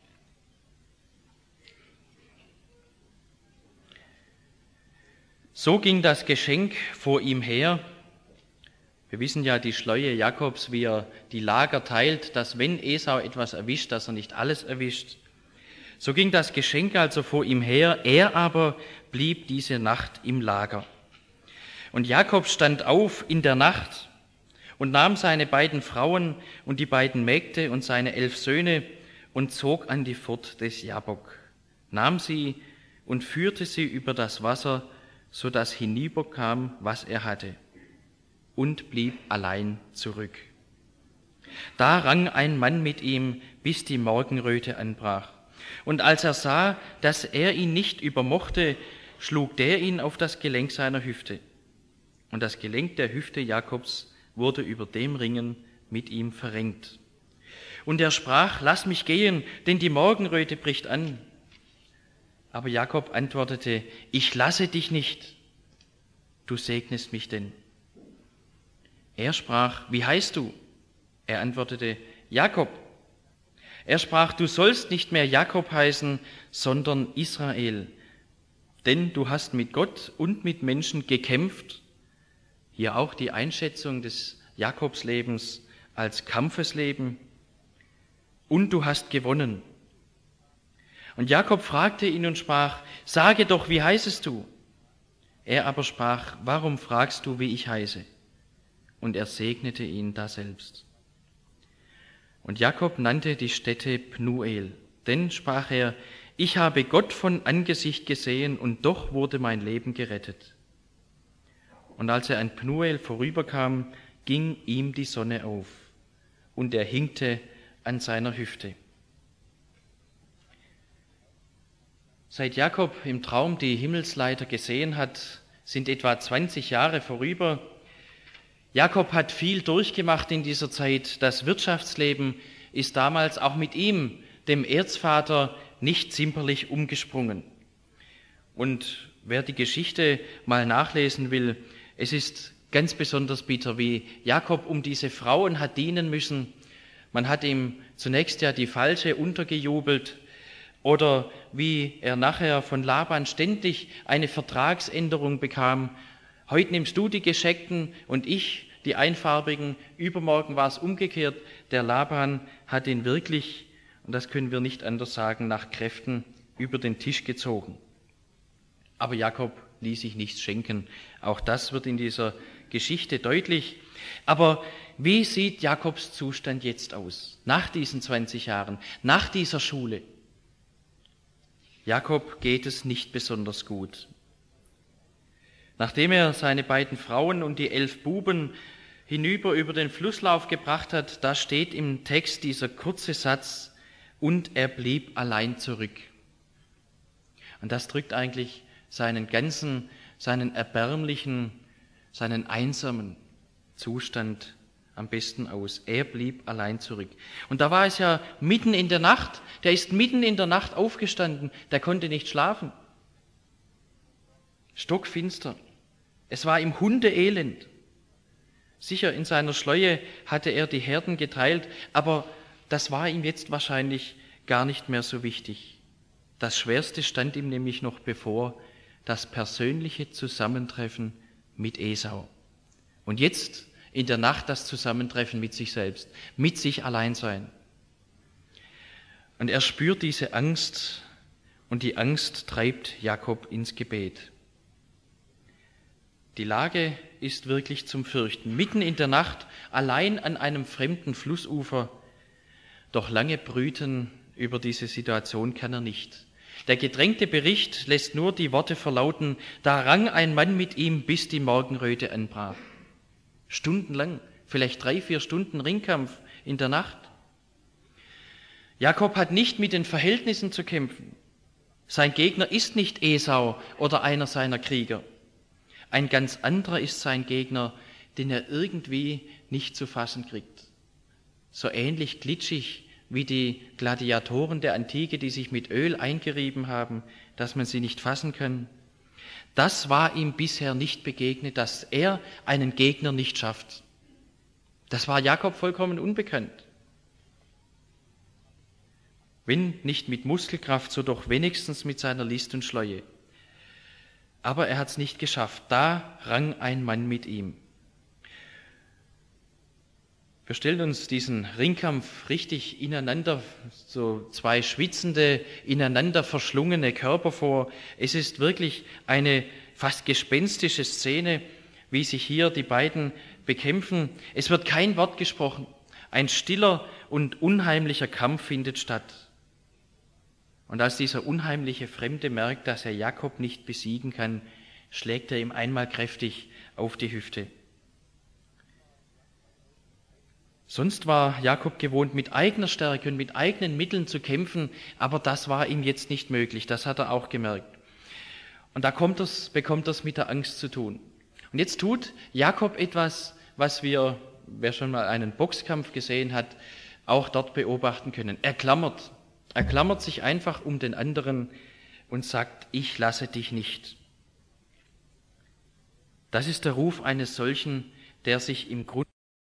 So ging das Geschenk vor ihm her. Wir wissen ja die Schleue Jakobs, wie er die Lager teilt, dass wenn Esau etwas erwischt, dass er nicht alles erwischt. So ging das Geschenk also vor ihm her, er aber blieb diese Nacht im Lager. Und Jakob stand auf in der Nacht und nahm seine beiden Frauen und die beiden Mägde und seine elf Söhne und zog an die Furt des Jabok, nahm sie und führte sie über das Wasser, so dass hinüberkam, was er hatte, und blieb allein zurück. Da rang ein Mann mit ihm, bis die Morgenröte anbrach. Und als er sah, dass er ihn nicht übermochte, schlug der ihn auf das Gelenk seiner Hüfte. Und das Gelenk der Hüfte Jakobs wurde über dem Ringen mit ihm verrenkt. Und er sprach, lass mich gehen, denn die Morgenröte bricht an. Aber Jakob antwortete, ich lasse dich nicht, du segnest mich denn. Er sprach, wie heißt du? Er antwortete, Jakob. Er sprach, du sollst nicht mehr Jakob heißen, sondern Israel, denn du hast mit Gott und mit Menschen gekämpft. Hier auch die Einschätzung des Jakobslebens als Kampfesleben. Und du hast gewonnen. Und Jakob fragte ihn und sprach, sage doch, wie heißest du? Er aber sprach, warum fragst du, wie ich heiße? Und er segnete ihn daselbst. Und Jakob nannte die Stätte Pnuel, denn, sprach er, ich habe Gott von Angesicht gesehen und doch wurde mein Leben gerettet. Und als er an Pnuel vorüberkam, ging ihm die Sonne auf und er hinkte an seiner Hüfte. Seit Jakob im Traum die Himmelsleiter gesehen hat, sind etwa zwanzig Jahre vorüber. Jakob hat viel durchgemacht in dieser Zeit. Das Wirtschaftsleben ist damals auch mit ihm, dem Erzvater, nicht zimperlich umgesprungen. Und wer die Geschichte mal nachlesen will, es ist ganz besonders bitter, wie Jakob um diese Frauen hat dienen müssen. Man hat ihm zunächst ja die falsche untergejubelt, oder wie er nachher von Laban ständig eine Vertragsänderung bekam. Heute nimmst du die Gescheckten und ich die Einfarbigen. Übermorgen war es umgekehrt. Der Laban hat ihn wirklich, und das können wir nicht anders sagen, nach Kräften über den Tisch gezogen. Aber Jakob ließ sich nichts schenken. Auch das wird in dieser Geschichte deutlich. Aber wie sieht Jakobs Zustand jetzt aus? Nach diesen zwanzig Jahren, nach dieser Schule? Jakob geht es nicht besonders gut. Nachdem er seine beiden Frauen und die elf Buben hinüber über den Flusslauf gebracht hat, da steht im Text dieser kurze Satz, und er blieb allein zurück. Und das drückt eigentlich seinen ganzen, seinen erbärmlichen, seinen einsamen Zustand am besten aus. Er blieb allein zurück. Und da war es ja mitten in der Nacht. Der ist mitten in der Nacht aufgestanden. Der konnte nicht schlafen. Stockfinster. Es war ihm Hundeelend. Sicher, in seiner Schleue hatte er die Herden geteilt, aber das war ihm jetzt wahrscheinlich gar nicht mehr so wichtig. Das Schwerste stand ihm nämlich noch bevor, das persönliche Zusammentreffen mit Esau. Und jetzt in der Nacht das Zusammentreffen mit sich selbst, mit sich allein sein. Und er spürt diese Angst und die Angst treibt Jakob ins Gebet. Die Lage ist wirklich zum Fürchten. Mitten in der Nacht, allein an einem fremden Flussufer. Doch lange brüten über diese Situation kann er nicht. Der gedrängte Bericht lässt nur die Worte verlauten, da rang ein Mann mit ihm, bis die Morgenröte anbrach. Stundenlang, vielleicht drei, vier Stunden Ringkampf in der Nacht. Jakob hat nicht mit den Verhältnissen zu kämpfen. Sein Gegner ist nicht Esau oder einer seiner Krieger. Ein ganz anderer ist sein Gegner, den er irgendwie nicht zu fassen kriegt. So ähnlich glitschig wie die Gladiatoren der Antike, die sich mit Öl eingerieben haben, dass man sie nicht fassen kann. Das war ihm bisher nicht begegnet, dass er einen Gegner nicht schafft. Das war Jakob vollkommen unbekannt. Wenn nicht mit Muskelkraft, so doch wenigstens mit seiner List und Schleue. Aber er hat es nicht geschafft. Da rang ein Mann mit ihm. Wir stellen uns diesen Ringkampf richtig ineinander, so zwei schwitzende, ineinander verschlungene Körper vor. Es ist wirklich eine fast gespenstische Szene, wie sich hier die beiden bekämpfen. Es wird kein Wort gesprochen. Ein stiller und unheimlicher Kampf findet statt. Und als dieser unheimliche Fremde merkt, dass er Jakob nicht besiegen kann, schlägt er ihm einmal kräftig auf die Hüfte. Sonst war Jakob gewohnt, mit eigener Stärke und mit eigenen Mitteln zu kämpfen, aber das war ihm jetzt nicht möglich, das hat er auch gemerkt. Und da kommt es, bekommt er es mit der Angst zu tun. Und jetzt tut Jakob etwas, was wir, wer schon mal einen Boxkampf gesehen hat, auch dort beobachten können. Er klammert, er klammert sich einfach um den anderen und sagt, ich lasse dich nicht. Das ist der Ruf eines solchen, der sich im Grunde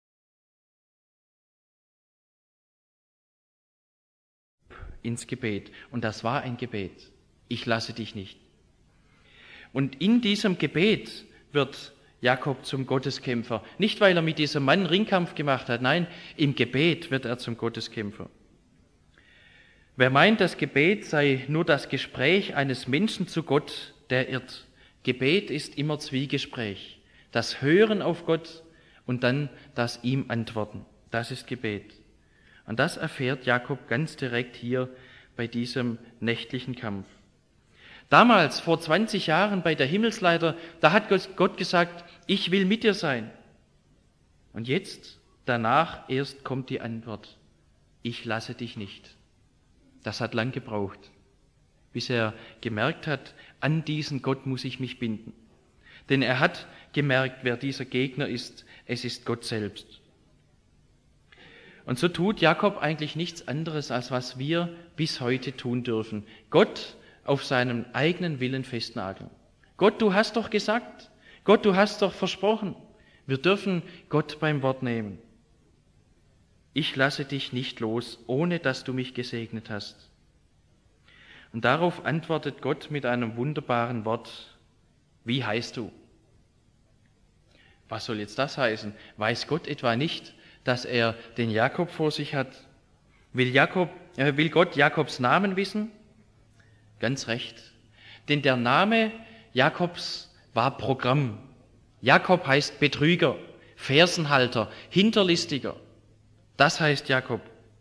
ins Gebet. Und das war ein Gebet. Ich lasse dich nicht. Und in diesem Gebet wird Jakob zum Gotteskämpfer. Nicht, weil er mit diesem Mann Ringkampf gemacht hat. Nein, im Gebet wird er zum Gotteskämpfer. Wer meint, das Gebet sei nur das Gespräch eines Menschen zu Gott, der irrt. Gebet ist immer Zwiegespräch. Das Hören auf Gott und dann das ihm Antworten. Das ist Gebet. Und das erfährt Jakob ganz direkt hier bei diesem nächtlichen Kampf. Damals, vor zwanzig Jahren bei der Himmelsleiter, da hat Gott gesagt, ich will mit dir sein. Und jetzt, danach erst kommt die Antwort, ich lasse dich nicht. Das hat lang gebraucht, bis er gemerkt hat, an diesen Gott muss ich mich binden. Denn er hat gemerkt, wer dieser Gegner ist, es ist Gott selbst. Und so tut Jakob eigentlich nichts anderes, als was wir bis heute tun dürfen. Gott auf seinem eigenen Willen festnageln. Gott, du hast doch gesagt. Gott, du hast doch versprochen. Wir dürfen Gott beim Wort nehmen. Ich lasse dich nicht los, ohne dass du mich gesegnet hast. Und darauf antwortet Gott mit einem wunderbaren Wort. Wie heißt du? Was soll jetzt das heißen? Weiß Gott etwa nicht, dass er den Jakob vor sich hat? Will, Jakob, äh, will Gott Jakobs Namen wissen? Ganz recht. Denn der Name Jakobs war Programm. Jakob heißt Betrüger, Fersenhalter, Hinterlistiger. Das heißt Jakob.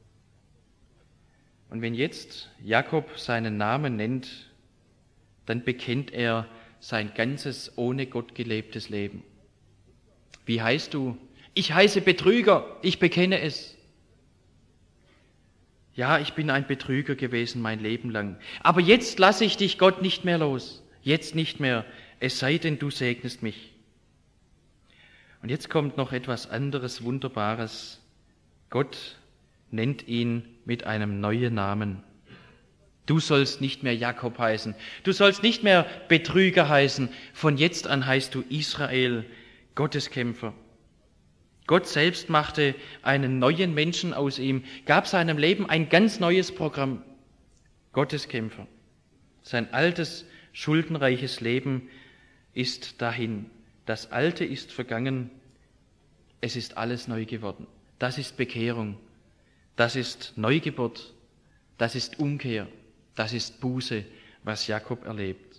Und wenn jetzt Jakob seinen Namen nennt, dann bekennt er sein ganzes ohne Gott gelebtes Leben. Wie heißt du? Ich heiße Betrüger, ich bekenne es. Ja, ich bin ein Betrüger gewesen mein Leben lang. Aber jetzt lasse ich dich, Gott, nicht mehr los. Jetzt nicht mehr, es sei denn, du segnest mich. Und jetzt kommt noch etwas anderes Wunderbares. Gott nennt ihn mit einem neuen Namen. Du sollst nicht mehr Jakob heißen. Du sollst nicht mehr Betrüger heißen. Von jetzt an heißt du Israel, Gotteskämpfer. Gott selbst machte einen neuen Menschen aus ihm, gab seinem Leben ein ganz neues Programm. Gotteskämpfer. Sein altes, schuldenreiches Leben ist dahin. Das Alte ist vergangen. Es ist alles neu geworden. Das ist Bekehrung. Das ist Neugeburt. Das ist Umkehr. Das ist Buße, was Jakob erlebt.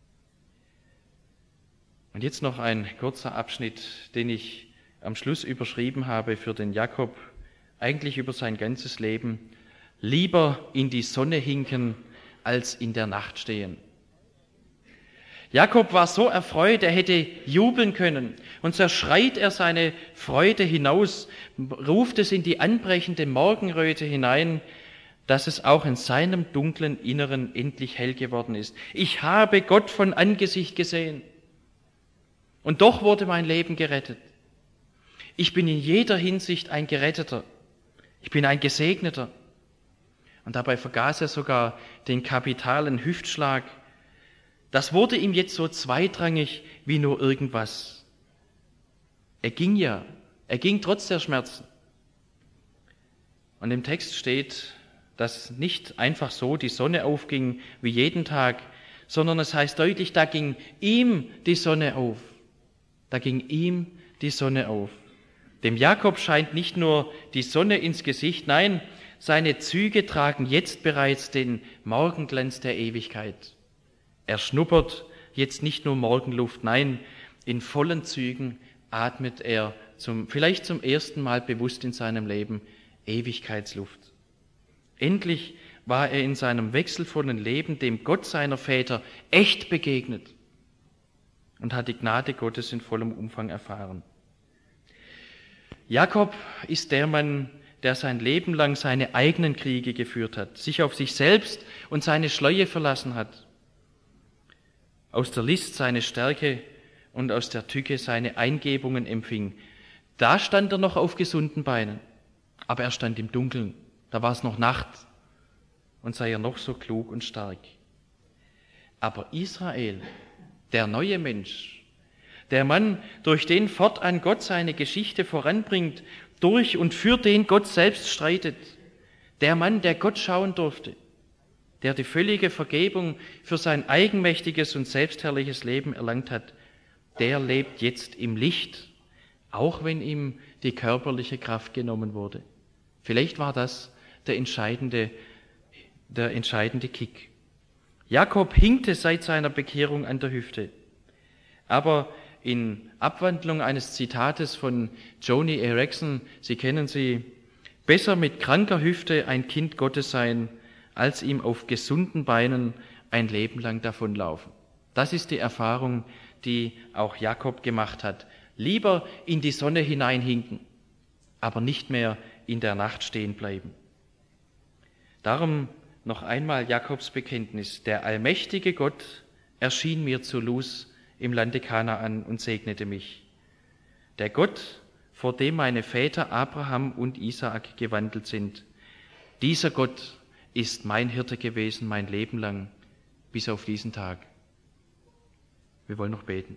Und jetzt noch ein kurzer Abschnitt, den ich am Schluss überschrieben habe für den Jakob, eigentlich über sein ganzes Leben. Lieber in die Sonne hinken, als in der Nacht stehen. Jakob war so erfreut, er hätte jubeln können. Und so schreit er seine Freude hinaus, ruft es in die anbrechende Morgenröte hinein. dass es auch in seinem dunklen Inneren endlich hell geworden ist. Ich habe Gott von Angesicht gesehen und doch wurde mein Leben gerettet. Ich bin in jeder Hinsicht ein Geretteter. Ich bin ein Gesegneter. Und dabei vergaß er sogar den kapitalen Hüftschlag. Das wurde ihm jetzt so zweitrangig wie nur irgendwas. Er ging ja, er ging trotz der Schmerzen. Und im Text steht, dass nicht einfach so die Sonne aufging wie jeden Tag, sondern es heißt deutlich, da ging ihm die Sonne auf. Da ging ihm die Sonne auf. Dem Jakob scheint nicht nur die Sonne ins Gesicht, nein, seine Züge tragen jetzt bereits den Morgenglanz der Ewigkeit. Er schnuppert jetzt nicht nur Morgenluft, nein, in vollen Zügen atmet er zum, vielleicht zum ersten Mal bewusst in seinem Leben Ewigkeitsluft. Endlich war er in seinem wechselvollen Leben dem Gott seiner Väter echt begegnet und hat die Gnade Gottes in vollem Umfang erfahren. Jakob ist der Mann, der sein Leben lang seine eigenen Kriege geführt hat, sich auf sich selbst und seine Schleue verlassen hat, aus der List seine Stärke und aus der Tücke seine Eingebungen empfing. Da stand er noch auf gesunden Beinen, aber er stand im Dunkeln, da war es noch Nacht und sei er noch so klug und stark. Aber Israel, der neue Mensch, der Mann, durch den fortan Gott seine Geschichte voranbringt, durch und für den Gott selbst streitet, der Mann, der Gott schauen durfte, der die völlige Vergebung für sein eigenmächtiges und selbstherrliches Leben erlangt hat, der lebt jetzt im Licht, auch wenn ihm die körperliche Kraft genommen wurde. Vielleicht war das der entscheidende, der entscheidende Kick. Jakob hinkte seit seiner Bekehrung an der Hüfte, aber in Abwandlung eines Zitates von Joni Eareckson, Sie kennen sie, besser mit kranker Hüfte ein Kind Gottes sein, als ihm auf gesunden Beinen ein Leben lang davonlaufen. Das ist die Erfahrung, die auch Jakob gemacht hat. Lieber in die Sonne hineinhinken, aber nicht mehr in der Nacht stehen bleiben. Darum noch einmal Jakobs Bekenntnis. Der allmächtige Gott erschien mir zu Luz im Lande Kanaan und segnete mich. Der Gott, vor dem meine Väter Abraham und Isaak gewandelt sind, dieser Gott ist mein Hirte gewesen, mein Leben lang, bis auf diesen Tag. Wir wollen noch beten.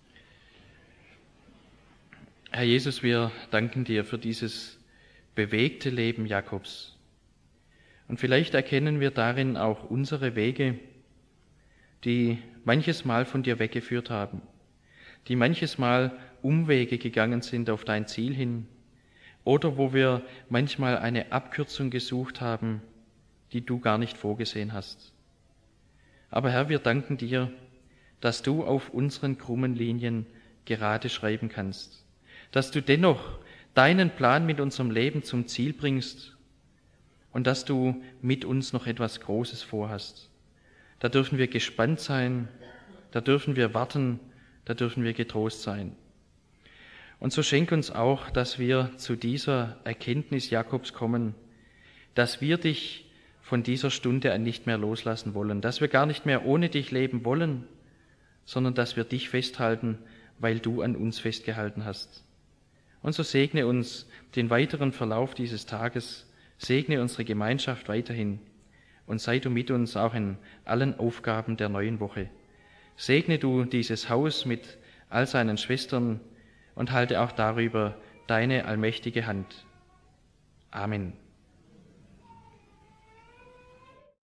Herr Jesus, wir danken dir für dieses bewegte Leben Jakobs. Und vielleicht erkennen wir darin auch unsere Wege, die manches Mal von dir weggeführt haben, die manches Mal Umwege gegangen sind auf dein Ziel hin oder wo wir manchmal eine Abkürzung gesucht haben, die du gar nicht vorgesehen hast. Aber Herr, wir danken dir, dass du auf unseren krummen Linien gerade schreiben kannst, dass du dennoch deinen Plan mit unserem Leben zum Ziel bringst und dass du mit uns noch etwas Großes vorhast. Da dürfen wir gespannt sein, da dürfen wir warten, da dürfen wir getrost sein. Und so schenk uns auch, dass wir zu dieser Erkenntnis Jakobs kommen, dass wir dich von dieser Stunde an nicht mehr loslassen wollen, dass wir gar nicht mehr ohne dich leben wollen, sondern dass wir dich festhalten, weil du an uns festgehalten hast. Und so segne uns den weiteren Verlauf dieses Tages, segne unsere Gemeinschaft weiterhin und sei du mit uns auch in allen Aufgaben der neuen Woche. Segne du dieses Haus mit all seinen Schwestern und halte auch darüber deine allmächtige Hand. Amen.